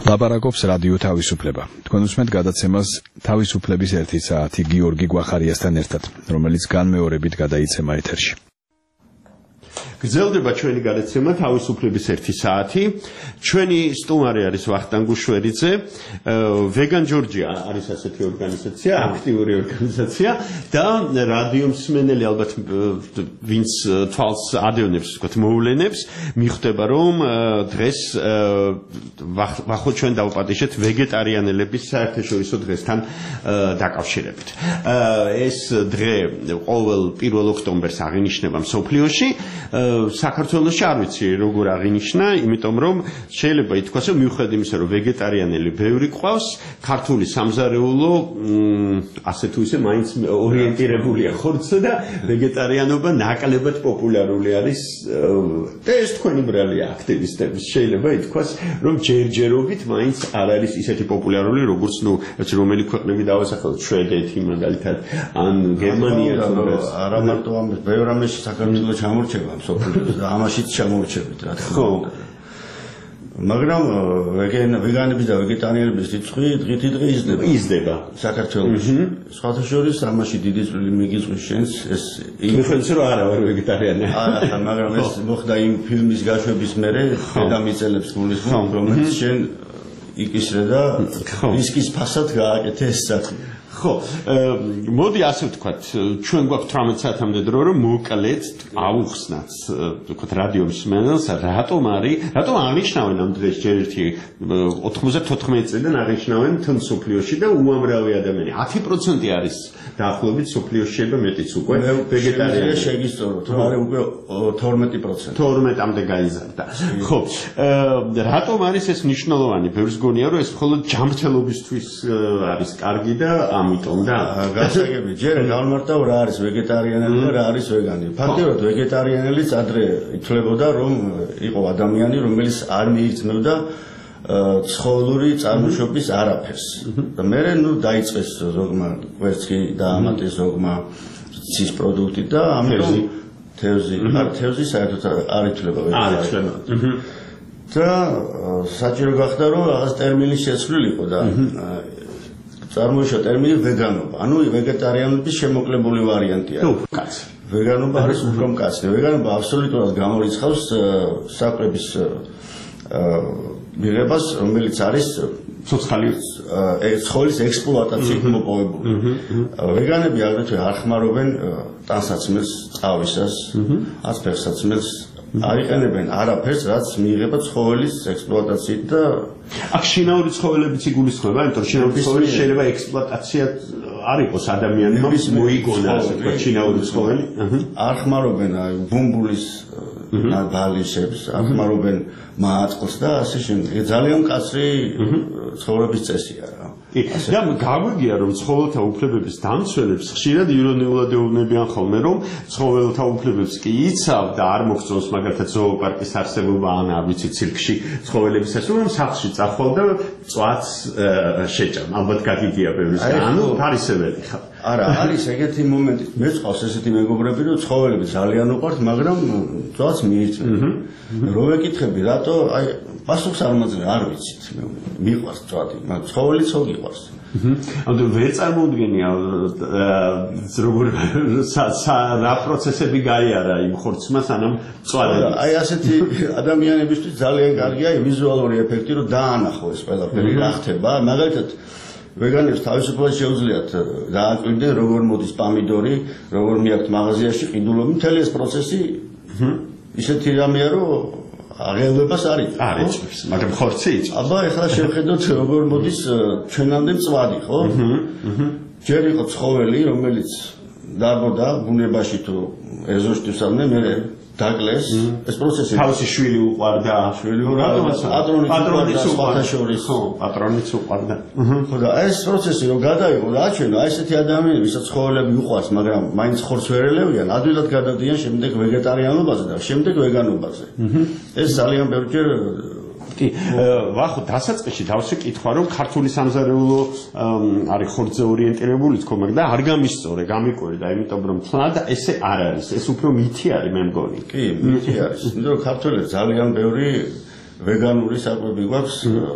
ლაპარაკობს რადიო თავისუფლება. თქვენ უსმენთ გადაცემას თავისუფლების 1 საათი გიორგი გვახარიასთან ერთად, რომელიც განმეორებით გადაიცემა ეთერში. გრძელდება ჩვენი გადაცემა თავისუფლების 1 საათი. ჩვენი სტუმარი არის ვახტანგ გუშვერიძე. ვეგან ჯორჯია არის ასეთი ორგანიზაცია, აქტიური ორგანიზაცია და რადიო მსმენელი ალბათ ვინც თვალს ადევნებს, ვთქვათ, მოვლენებს, მიხვდება რომ დღეს ვახო ჩვენ დავაპატიჟეთ ვეგეტარიანელების საერთაშორისო დღესთან დაკავშირებით. ეს დღე ყოველ 1 ოქტომბერს აღინიშნება მსოფლიოში. საქართველოში არ ვიცი როგორ აღინიშნა, იმიტომ რომ შეიძლება ითქვას, რომ მიუხედავად იმისა, რომ ვეგეტარიანელი ბევრი ყავს, ქართული სამზარეულო ასე თუ ისე მაინც ორიენტირებულია ხორცზე და ვეგეტარიანობა ნაკლებად პოპულარული არის და ეს თქვენი ბრალია აქტივისტების. შეიძლება ითქვას, რომ ჯერჯერობით მაინც არ არის ისეთი პოპულარული, როგორც რომელი ქვეყნები დავასახელოთ, შვედეთი მაგალითად, ან გერმანია თუნდაც. არა მარტო ამის, ბევრ ამაში საქართველოს ჩამორჩება მსოფლიოს და ამაშიც ჩამორჩებით, რა თქმა უნდა. მაგრამ ვეგანების და ვეგეტარიანების რიცხვი დღითიდღე იზრდება საქართველოში. სხვათა შორის ამაში დიდი წვლილი მიგიწვის შენს ეს იმხელს რომ არა ვარ ვეგეტარიანი. არა, მაგრამ ეს მოხდა იმ ფილმის გაშვების მერე დედამიწელებს გულისხმობ, რომელიც შენ იკისრე და რისკის ფასად გააკეთე ეს საქმე. ხო, მოდი ასე ვთქვათ, ჩვენ გვაქვს 18 საათამდე დრო, რომ მოკლედ ავუხსნათ, ვთქვათ, რადიო მსმენელს, რატომ აღნიშნავენ ამ დღეს ჯერ ერთი 94 წლიდან აღნიშნავენ მთელ მსოფლიოში და უამრავი ადამიანი, 10% არის დაახლოებით მსოფლიოში შეიძლება მეტიც უკვე ვეგეტარიანები. შეგისწოროთ, მაგრამ უკვე 12%. 12-მდე გაიზარდა. ხო, რატომ არის ეს მნიშვნელოვანი? ბევრს გონია, რომ ეს მხოლოდ ჯანმრთელობისთვის არის კარგი და ამიტომ და გასაგები ჯერ გავმარტავ რა არის ვეგეტარიანელი და რა არის ვეგანი. ფაქტობრივად ვეგეტარიანელიც ადრე ითვლებოდა რომ იყო ადამიანი რომელიც არ მიიწმევდა ცხოველური წარმოშობის არაფერს. და მე დაიწყეს ზოგმა კვერცხი და ამატეს ზოგმა ცის პროდუქტი და ამიტომ თევზი საერთოდ არ ითვლება ვეგეტარიანად. და საჭირო გახდა რომ რაღაც ტერმინი შეცვლილიყო და წარმოიშვა ტერმინი ვეგანობა. ანუ ვეგეტარიანობის შემოკლებული ვარიანტია. კაცი. ვეგანობა არის უფრო მკაცრი. ვეგანობა აბსოლუტურად გამორიცხავს საკვების მიღებას, რომელიც არის ცხოველის ექსპლუატაციით მოპოვებული. ვეგანები აგრეთვე არ ხმარობენ ტანსაცმელს, წავისას, არც ფეხსაცმელს. აიყენებენ არაფერს, რაც მიიღება ცხოველის ექსპლუატაციით და აქ შინაური ცხოველებიც იგულისხმება, იმიტომ რომ შინაური ცხოველი შეიძლება ექსპლუატაცია არ იყოს ადამიანმა მოიგონა, ასე ვთქვათ, შინაური ცხოველი. არ ხმარობენ ბუმბულის ბალიშებს, არ ხმარობენ მააწყლს და ასე შემდეგ. ძალიან მკაცრი ცხოვრების წესია რა. და გაგვიგია რომ ცხოველთა უფლებების დამცველებს ხშირად ირონიულად ეუბნებიან ხოლმე რომ ცხოველთა უფლებებს კი იცავ და არ მოგწონს მაგალითად ზოოპარკის არსებობა ან არ ვიცი ცირკში ცხოველების არსებობა რომ სახლში წახვალ და წვაც შეჭამ ალბათ გაგიგია ბევრს ანუ ფარისეველი ხარ არა არის ეგეთი მომენტი მე წავს ესეთი მეგობრები რომ ცხოველები ძალიან უყვართ მაგრამ წვაც მიირწმენ რომ ეკითხები რატო აი პასუხს არ მაძლევ არ ვიცით მიყვარს წვადი მაგრამ ცხოველიც ხო გიყვარს ანუ ვერ წარმოვიდგენია როგორ რა პროცესები გაიარა იმ ხორცმა სანამ წვადები აი ასეთი ადამიანებისთვის ძალიან კარგია ვიზუალური ეფექტი რომ დაანახო ეს ყველაფერი რა ხდება მაგალითად ვეგანებს თავისუფლად შეუძლიათ დააკვირდნენ როგორ მოდის პამიდორი როგორ მიაქვთ მაღაზიაში ყიდულობი მთელი ეს პროცესი ისეთი რამეა რომ აღელვებას არ იწევს, მაგრამ ხორცი იწევს. აბა ეხლა შევხედოთ როგორ მოდის ჩვენამდე მწვადი, ხო? ჯერ იყო ცხოველი, რომელიც დაბოდა ბუნებაში თუ ეზოშტვისამდე, მე დაკლეს ეს პროცესი. თავისი შვილი უყვარდა, პატრონიც უყვარდა შორის. ხო, პატრონიც უყვარდა. ხო და ეს პროცესი რომ გადაიღო და აჩვენო, აი ესეთი ადამიანები, ვისაც ცხოველები უყვარს, მაგრამ მაინც ხორცს ვერ ელევიან, ადვილად გადადიან შემდეგ ვეგეტარიანობაზე და შემდეგ ვეგანობაზე. ეს ძალიან ბევრჯერ ვახო დასაწყისში დავსვი კითხვა რომ ქართული სამზარეულო არის ხორცზე ორიენტირებული თქო მაგრამ და არ გამისწორე გამიკვირდა იმიტომ რომ თლად ესე არ არის ეს უფრო მითი არის მე მგონი კი მითი არის იმიტომ რომ ქართველებს ძალიან ბევრი ვეგანური საკვები გვაქვს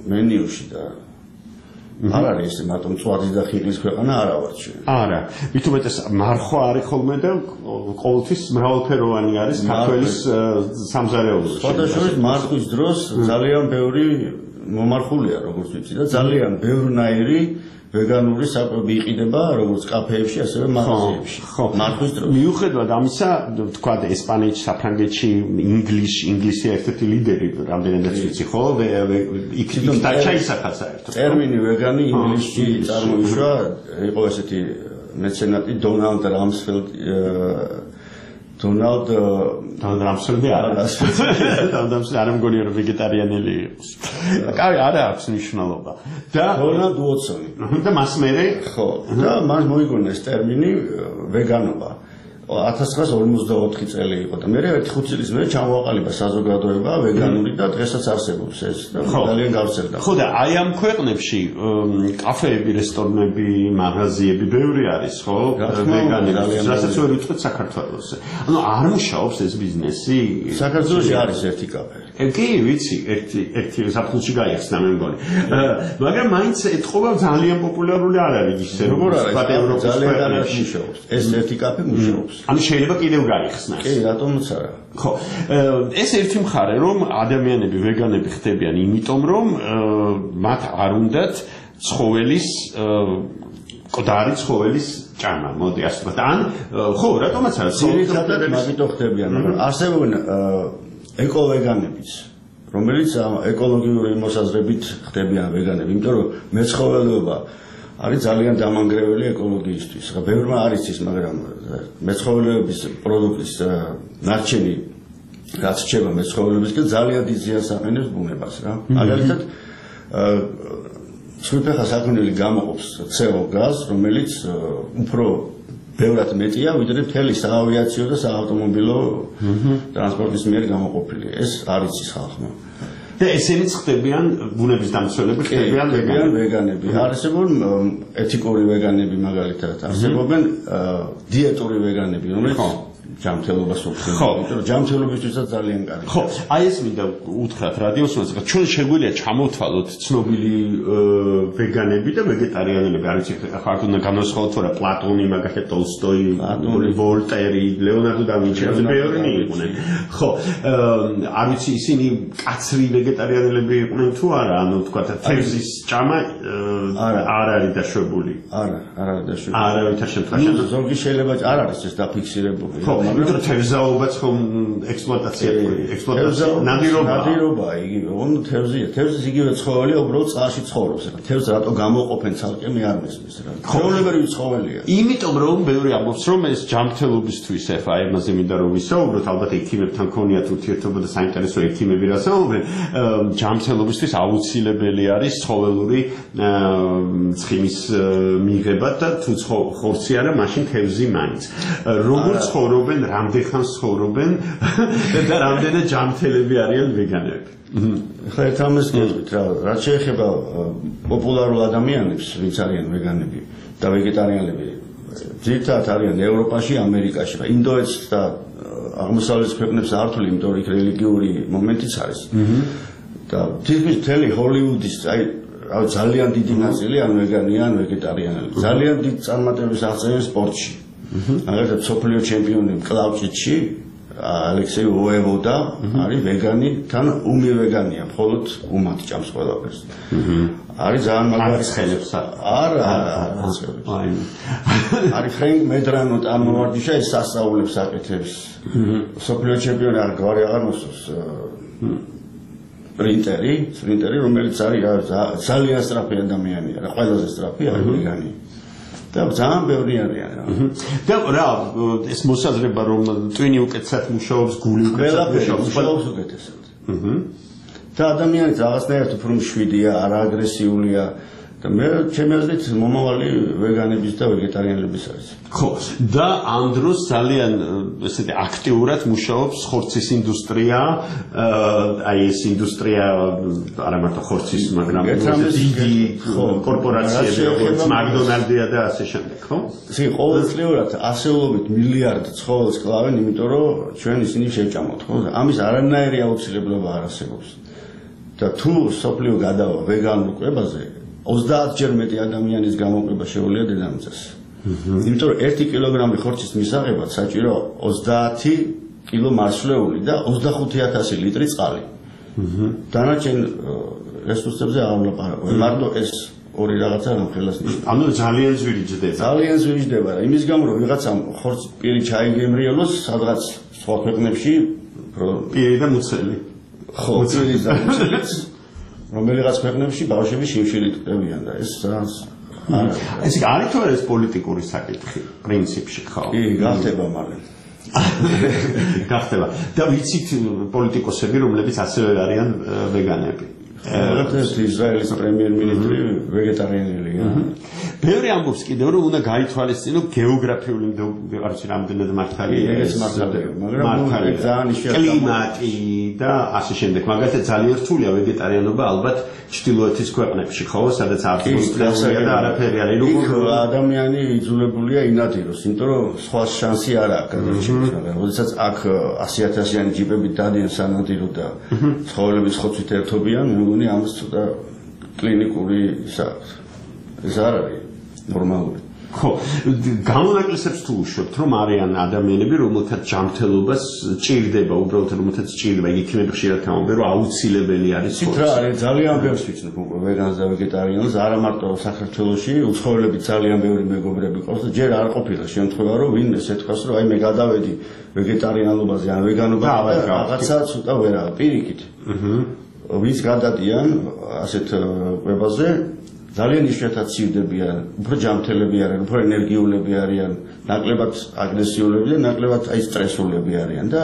მენიუში და არ არის ეს მარტო მწვადის და ხილის ქვეყანა არა ვარ ჩვენ. არა, მით უმეტეს მარხვა არის ხოლმე და ყოველთვის მრავალფეროვანი არის ქართველის სამზარეულოში. სხვადასხვა მარხვის დროს ძალიან ბევრი მომარხულია როგორც ვიცი და ძალიან ბევრნაირი ვეგანური საკვები იყიდება როგორც კაფეებში, ასევე მაღაზიებში. მარხვის დროს. მიუხედავად ამისა, თქვა ესპანეთში, საფრანგეთში, ინგლისი ერთ-ერთი ლიდერი რამდენადაც ვიცი, ხო? იქ დაჩაისახა საერთოდ. ტერმინი ვეგანი ინგლისში წარმოიშვა, იყო ესეთი მეცენატი დონალდ რამსფელდი დონალდ რამსფელდი არ მგონია რომ ვეგეტარიანელი იყოს. კაი, არა აქვს მნიშვნელობა. და დონალდ უოტსონი. და მას მერე ხო, და მას მოიგონა ეს ტერმინი ვეგანობა. 1954 წელი იყო და მე 1-5 წლის მერე ჩამოაყალიბა საზოგადოება ვეგანური და დღესაც არსებობს ეს და ძალიან გავრცელდა. ხო და აი ამ ქვეყნებში კაფეები, რესტორნები, მაღაზიები ბევრი არის, ხო? ვეგანი, რასაც ვერ ვიტყვით საქართველოში. ანუ არ მუშაობს ეს ბიზნესი? საქართველოში არის ერთი კაფე. კი, ვიცი, ერთი საფუძვლში გაიხსნა მე მგონი. მაგრამ მაინც ეთყობა ძალიან პოპულარული არ არის ისე როგორ არის? ძალიან მუშაობს. ეს ერთი კაფე მუშაობს. ანუ შეიძლება კიდევ გაიხსნას. კი, რატომაც არა. ხო, ეს ერთი მხარე, რომ ადამიანები ვეგანები ხდებიან, იმიტომ რომ მათ არ უნდათ ცხოველის მკვდარი ცხოველის ჭამა, მოდი ასე ვთქვათ. ან ხო, რატომაც არა, ძირითადად მაგითო ხდებიან, მაგრამ არსებობენ ეკოვეგანებიც, რომელიც ეკოლოგიური მოსაზრებით ხდებიან ვეგანები, იმიტომ რომ მეცხოველეობა არის ძალიან დამანგრეველი ეკოლოგიისთვის. ბევრმა არ იცის, მაგრამ მეცხოველეობის პროდუქტის ნარჩენი რაც რჩება მეცხოველეობისგან ძალიან დიდ ზიანს აყენებს ბუნებას რა. მაგალითად სულფეხა საქონელი გამოყოფს CO გაზს, რომელიც უფრო ბევრად მეტია, ვიდრე მთელი საავიაციო და საავტომობილო ტრანსპორტის მიერ გამოყოფილი. ეს არ იცის ხალხმა. და ესენიც ხდებიან ბუნების დამცველები, ხდებიან ვეგანები. არსებობენ ეთიკური ვეგანები მაგალითად, არსებობენ დიეტური ვეგანები, რომელიც ჯანმრთელობას უხდიან, იმიტომ რომ ჯანმრთელობისთვისაც ძალიან კარგი. ხო, აი ეს მინდა უთხრათ რადიოსმენს, ჩვენ შეგვიძლია ჩამოვთვალოთ ცნობილი ვეგანები და ვეგეტარიანელები, არ ვიცი, ახლა აქ უნდა განვასხვაოთ, რა პლატონი, მაგალითად ტოლსტოი, ვოლტერი, ლეონარდო და ვინჩი, ბევრი იყვნენ. ხო, არ ვიცი, ისინი კაცრი ვეგეტარიანელები იყვნენ თუ არა, ანუ თქვა თევზის ჭამა არ არის დაშვებული. არა არის დაშვებული. არავითარ შემთხვევაში. ზოგი შეიძლება არ არის ეს დაფიქსირებული. იმიტომ რომ თევზაობაც ხომ ექსპლუატაცია ნადირობა იგივე ოღონდ თევზია თევზის იგივე ცხოველია უბრალოდ წყალში ცხოვრობს ახლა თევზს რატო გამოყოფენ ცალკე მე არ მესმის რა ჩვეულებრივი ცხოველია იმიტომ რომ ბევრი ამბობს რომ ეს ჯანმრთელობისთვის ახლა ამაზე მინდა რომ ვისაუბროთ ალბათ ექიმებთან ქონიათ ურთიერთობა და საინტერესო ექიმები რასაუბრენ ჯანმრთელობისთვის აუცილებელი არის ცხოველური ცხიმის მიღება და თუ ხორცი არა მაშინ თევზი მაინც როგორ ცხოვრობენ, რამდენხანს ცხოვრობენ და რამდენად ჯანმრთელები არიან ვეგანები. ხა ერთ ამას გეტყვით რა, რაც შეეხება პოპულარულ ადამიანებს, ვინც არიან ვეგანები და ვეგეტარიანელები, ძირითადად არიან ევროპაში, ამერიკაში, ინდოეთს და აღმოსავლეთის ქვეყნებს არ თვლი, იმიტომ რომ იქ რელიგიური მომენტიც არის. და თითქმის მთელი ჰოლივუდის, აი ძალიან დიდი ნაწილი ან ვეგანია, ან ვეგეტარიანელი. ძალიან დიდ წარმატებას აღწევენ სპორტში. მაგალითად სოფლიო ჩემპიონი კლავჭიდში ალექსეი ვოევოდა არის ვეგანი, თან უმი ვეგანია, მხოლოდ უმად ჭამს ყველაფერს. არის ძალიან მაგარი ხელებს არა არის ფრენკ მედრანო წარმოვარდიშა ეს სასწაულებს აკეთებს. სოფლიო ჩემპიონი არ გვარი აღარ მოსწონს სპრინტერი, რომელიც არის ძალიან სწრაფი ადამიანია, ყველაზე სწრაფი არის ვეგანი. და ძალიან ბევრი არიან რა. და რა ეს მოსაზრება რომ ტვინი უკეთესად მუშაობს, გული უკეთესად მუშაობს უკეთესად. და ადამიანიც რაღაცნაირად უფრო მშვიდია, არა აგრესიულია და მე ჩემი აზრით მომავალი ვეგანების და ვეგეტარიანელების არის. ხო, და ამ დროს ძალიან ესეთი აქტიურად მუშაობს ხორცის ინდუსტრია, აი ეს ინდუსტრია არა მარტო ხორცის, მაგრამ დიდი კორპორაციები, როგორც მაკდონალდია და ასე შემდეგ, ხო? ისე ყოველწლიურად ასეულობით მილიარდ ცხოველს კლავენ, იმიტომ რომ ჩვენ ისინი შევჭამოთ, ხო? ამის არანაირი აუცილებლობა არ არსებობს. და თუ სოფლიო გადავა ვეგანურ კვებაზე 30 ჯერ მეტი ადამიანის გამოყება შეუძლია დედამიწას. იმიტომ რომ 1 კილოგრამი ხორცის მისაღებად საჭირო 30 კილო მარცვლეული და 25000 ლიტრი წყალი. დანარჩენ რესურსებზე არ ვლაპარაკობ. მარტო ეს ორი რაღაცა რომ ხელას ნიშნავს. ანუ ძალიან ძვირი ჯდება. ძალიან ძვირი ჯდება რა. იმის გამო რომ ვიღაცამ ხორცი პირი ჩაიგემრიელოს სადღაც სხვა ქვეყნებში პირი და მუცელი. ხო, პირი და მუცელი. რომელიღაც ქვეყნებში ბავშვები შიმშილით ყევიან და ეს რაღაც ეს არის თუ არა ეს პოლიტიკური საკითხი პრინციპში ხო? კი, გახდება მაგრამ გახდება. და ვიცით პოლიტიკოსები, რომლებიც ასევე არიან ვეგანები. ეს ისრაელის პრემიერ-მინისტრი ვეგეტარიანელია. ბევრი ამბობს კიდევ რომ უნდა გაითვალისწინო გეოგრაფიული არ ვიცი რამდენად მართალია ეს მართალია, მაგრამ ძალიან იშვიათია კლიმატი და ასე შემდეგ. მაგალითად ძალიან რთულია ვეგეტარიანობა ალბათ ჩრდილოეთის ქვეყნებში, ხო, სადაც აბსოლუტურია და არაფერი არ არის. ადამიანი იძულებულია ინადიროს, იმიტომ რომ სხვა შანსი არ აქვს გადარჩენის, მაგრამ როდესაც აქ 100,000-იანი ჯიპებით დადიან სანადირო და ცხოველების ხოცვით ერთობიან, მე მგონი ამას ცოტა კლინიკური ეს არ არის ნორმალური. ხო, გამონაკლისებს თუ უშვებთ, რომ არიან ადამიანები, რომელთაც ჯანმრთელობას ჭირდება, უბრალოდ რომელთაც ჭირდება, იქ იქნება ხშირად გამომბე, რომ აუცილებელი არის. ცით რა არის, ძალიან ბევრს ვიცნობ უკვე ვეგანს და ვეგეტარიანელს, არა მარტო საქართველოში, უცხოელები ძალიან ბევრი მეგობრები ყავს და ჯერ არ ყოფილა შემთხვევა, რომ ვინმე ეთქვას, რომ აი მე გადავედი ვეგეტარიანობაზე ან ვეგანობაზე და რაღაცა ცოტა ვერა, პირიქით. ვინც გადადიან ასეთ კვებაზე ძალიან იშვიათად ცივდებიან, უფრო ჯანმრთელები არიან, უფრო ენერგიულები არიან, ნაკლებად აგრესიულები და ნაკლებად აი სტრესულები არიან და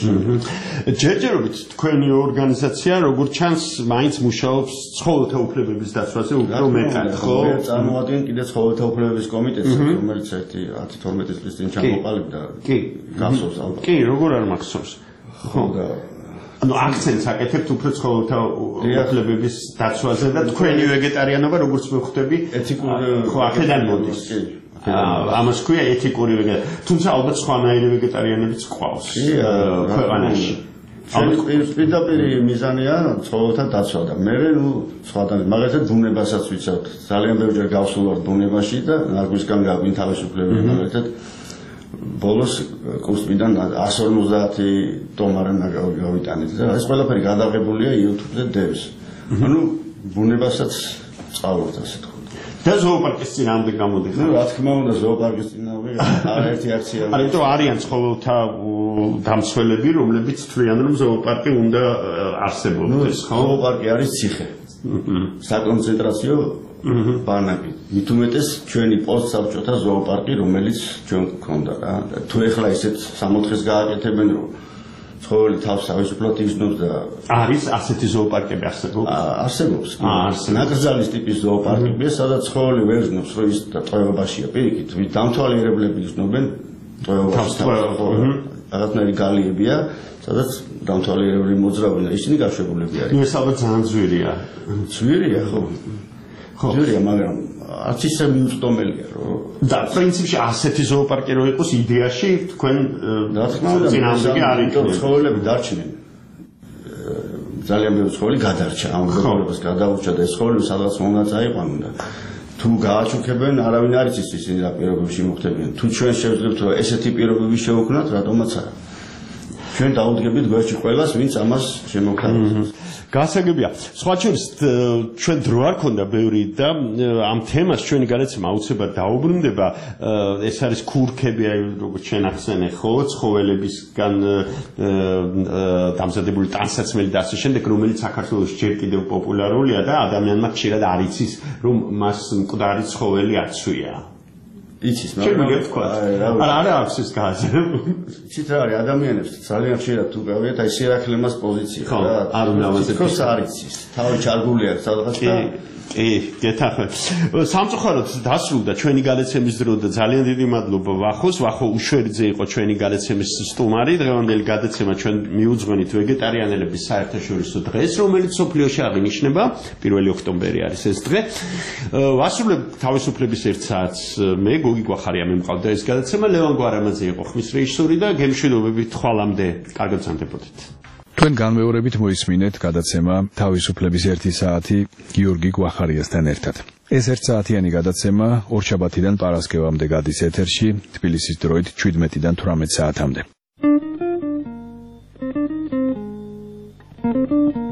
ჯერჯერობით თქვენი ორგანიზაცია როგორც ჩანს მაინც მუშაობს ცხოველთა უფლებების დაცვაზე უფრო მეტად, ხო? მე წარმოადგენ კიდე ცხოველთა უფლებების კომიტეტს, რომელიც 10-12 წლის წინ ჩამოყალიბდა. კი, გახსოვს ალბათ. კი, როგორ არ მახსოვს. ხო და ანუ აქცენტს აკეთებთ უფრო ცხოველთა უფლებების დაცვაზე და თქვენი ვეგეტარიანობა როგორც მე ხვდები ხო აქედან მოდის. ამას ქვია ეთიკური ვეგეტარიანობა. თუმცა ალბათ სხვანაირი ვეგეტარიანებიც ყავს ქვეყანაში. პირდაპირ მიზანია ცხოველთა დაცვა და მე ნუ სხვადასხვა მაგალითად ბუნებასაც ვიცავთ. ძალიან ბევრჯერ გავსულვართ ბუნებაში და ნაგვისგან გაგვინ თავისუფლები მაგალითად ბოლოს კურსიდან 150 ტომარა გავიტანეთ და ეს ყველაფერი გადაღებულია YouTube-ზე დევს. ანუ ბუნებასაც სწავლობთ ასე თქო. და ზოოპარკის წინააღმდეგ გამოდიხარ. ნუ რა თქმა უნდა ზოოპარკის წინააღმდეგ არაერთი აქცია. ამიტომ არიან ცხოველთა დამცველები, რომლებიც თვლიან რომ ზოოპარკი უნდა არსებობდეს, ხო? ზოოპარკი არის ციხე. საკონცენტრაციო ბანაკი. მით უმეტეს ჩვენი პოსტსაბჭოთა ზოოპარკი, რომელიც ჩვენ გვქონდა რა. თუ ეხლა ისეთ სამოთხეს გააკეთებენ, რომ ცხოველი თავს თავისუფლად იზნობს და არის ასეთი ზოოპარკები არსებობს? არსებობს. ნაკრძალის ტიპის ზოოპარკებია, სადაც ცხოველი ვერ იზნობს, რომ ის ტყვეობაშია. პირიქით, დამთვალიერებლები იზნობენ ტყვეობაში. რაღაცნაირი გალიებია, სადაც დამთვალიერებლები მოძრავენ, ისინი გაშვებულები არიან. ეს ალბათ ძალიან ძვირია. ძვირია, ხო. ხო, ძვირია, მაგრამ არც ისე მიუწვდომელია, რომ და პრინციპში ასეთი ზოოპარკი რო იყოს იდეაში თქვენ რა თქმა უნდა წინააღმდეგი არ იქნება. ცხოველები დარჩნენ. ძალიან ბევრი ცხოველი გადარჩა, ამ ცხოვრებას გადაურჩა და ეს ცხოველი სადღაც მომაწაიყვანონ და თუ გააჩუქებენ, არავინ არ იცის ისინი რა პირობებში მოხდებიან. თუ ჩვენ შევძლებთ რომ ესეთი პირობები შევქმნათ, რატომაც არა. ჩვენ დაუდგებით გვერდში ყველას, ვინც ამას შემოქმნებს. გასაგებია. სხვა შორის ჩვენ დრო არ ქონდა ბევრი და ამ თემას ჩვენი გადაცემა აუცილებლად დაუბრუნდება. ეს არის ქურქები, აი როგორც ჩვენ ახსენე, ხო, ცხოველებისგან დამზადებული ტანსაცმელი და ასე შემდეგ, რომელიც საქართველოში ჯერ კიდევ პოპულარულია და ადამიანმა ხშირად არ იცის, რომ მას მკვდარი ცხოველი აცვია. იცის, მაგრამ არა აქვს ეს გაზი. იცით რა არის ადამიანებს ძალიან ხშირად თუ გავიათ აი სირაქლემას პოზიცია რა. არ უნდა ამაზე არ იცის. თავი ჩარგული აქვს სადღაც და კი, გეთახმებით. სამწუხაროდ დასრულდა ჩვენი გადაცემის დრო და ძალიან დიდი მადლობა ვახოს. ვახო უშვერიძე იყო ჩვენი გადაცემის სტუმარი. დღევანდელი გადაცემა ჩვენ მიუძღვენით ვეგეტარიანელების საერთაშორისო დღეს, რომელიც სოფლიოში აღინიშნება. 1 ოქტომბერი არის ეს დღე. ვასრულებ თავისუფლების 1 საათს მე გოგი გვახარია მემყავდა ეს გადაცემა. ლევან გვარამაძე იყო ხმის რეჟისორი და გემშვიდობებით ხვალამდე კარგად ზამთრობთ. თქვენ განმეორებით მოისმინეთ გადაცემა თავისუფლების 1 საათი გიორგი გვახარიასთან ერთად. ეს 1 საათიანი გადაცემა ორშაბათიდან პარასკევამდე გადის ეთერში, თბილისის დროით 17-დან 18 საათამდე.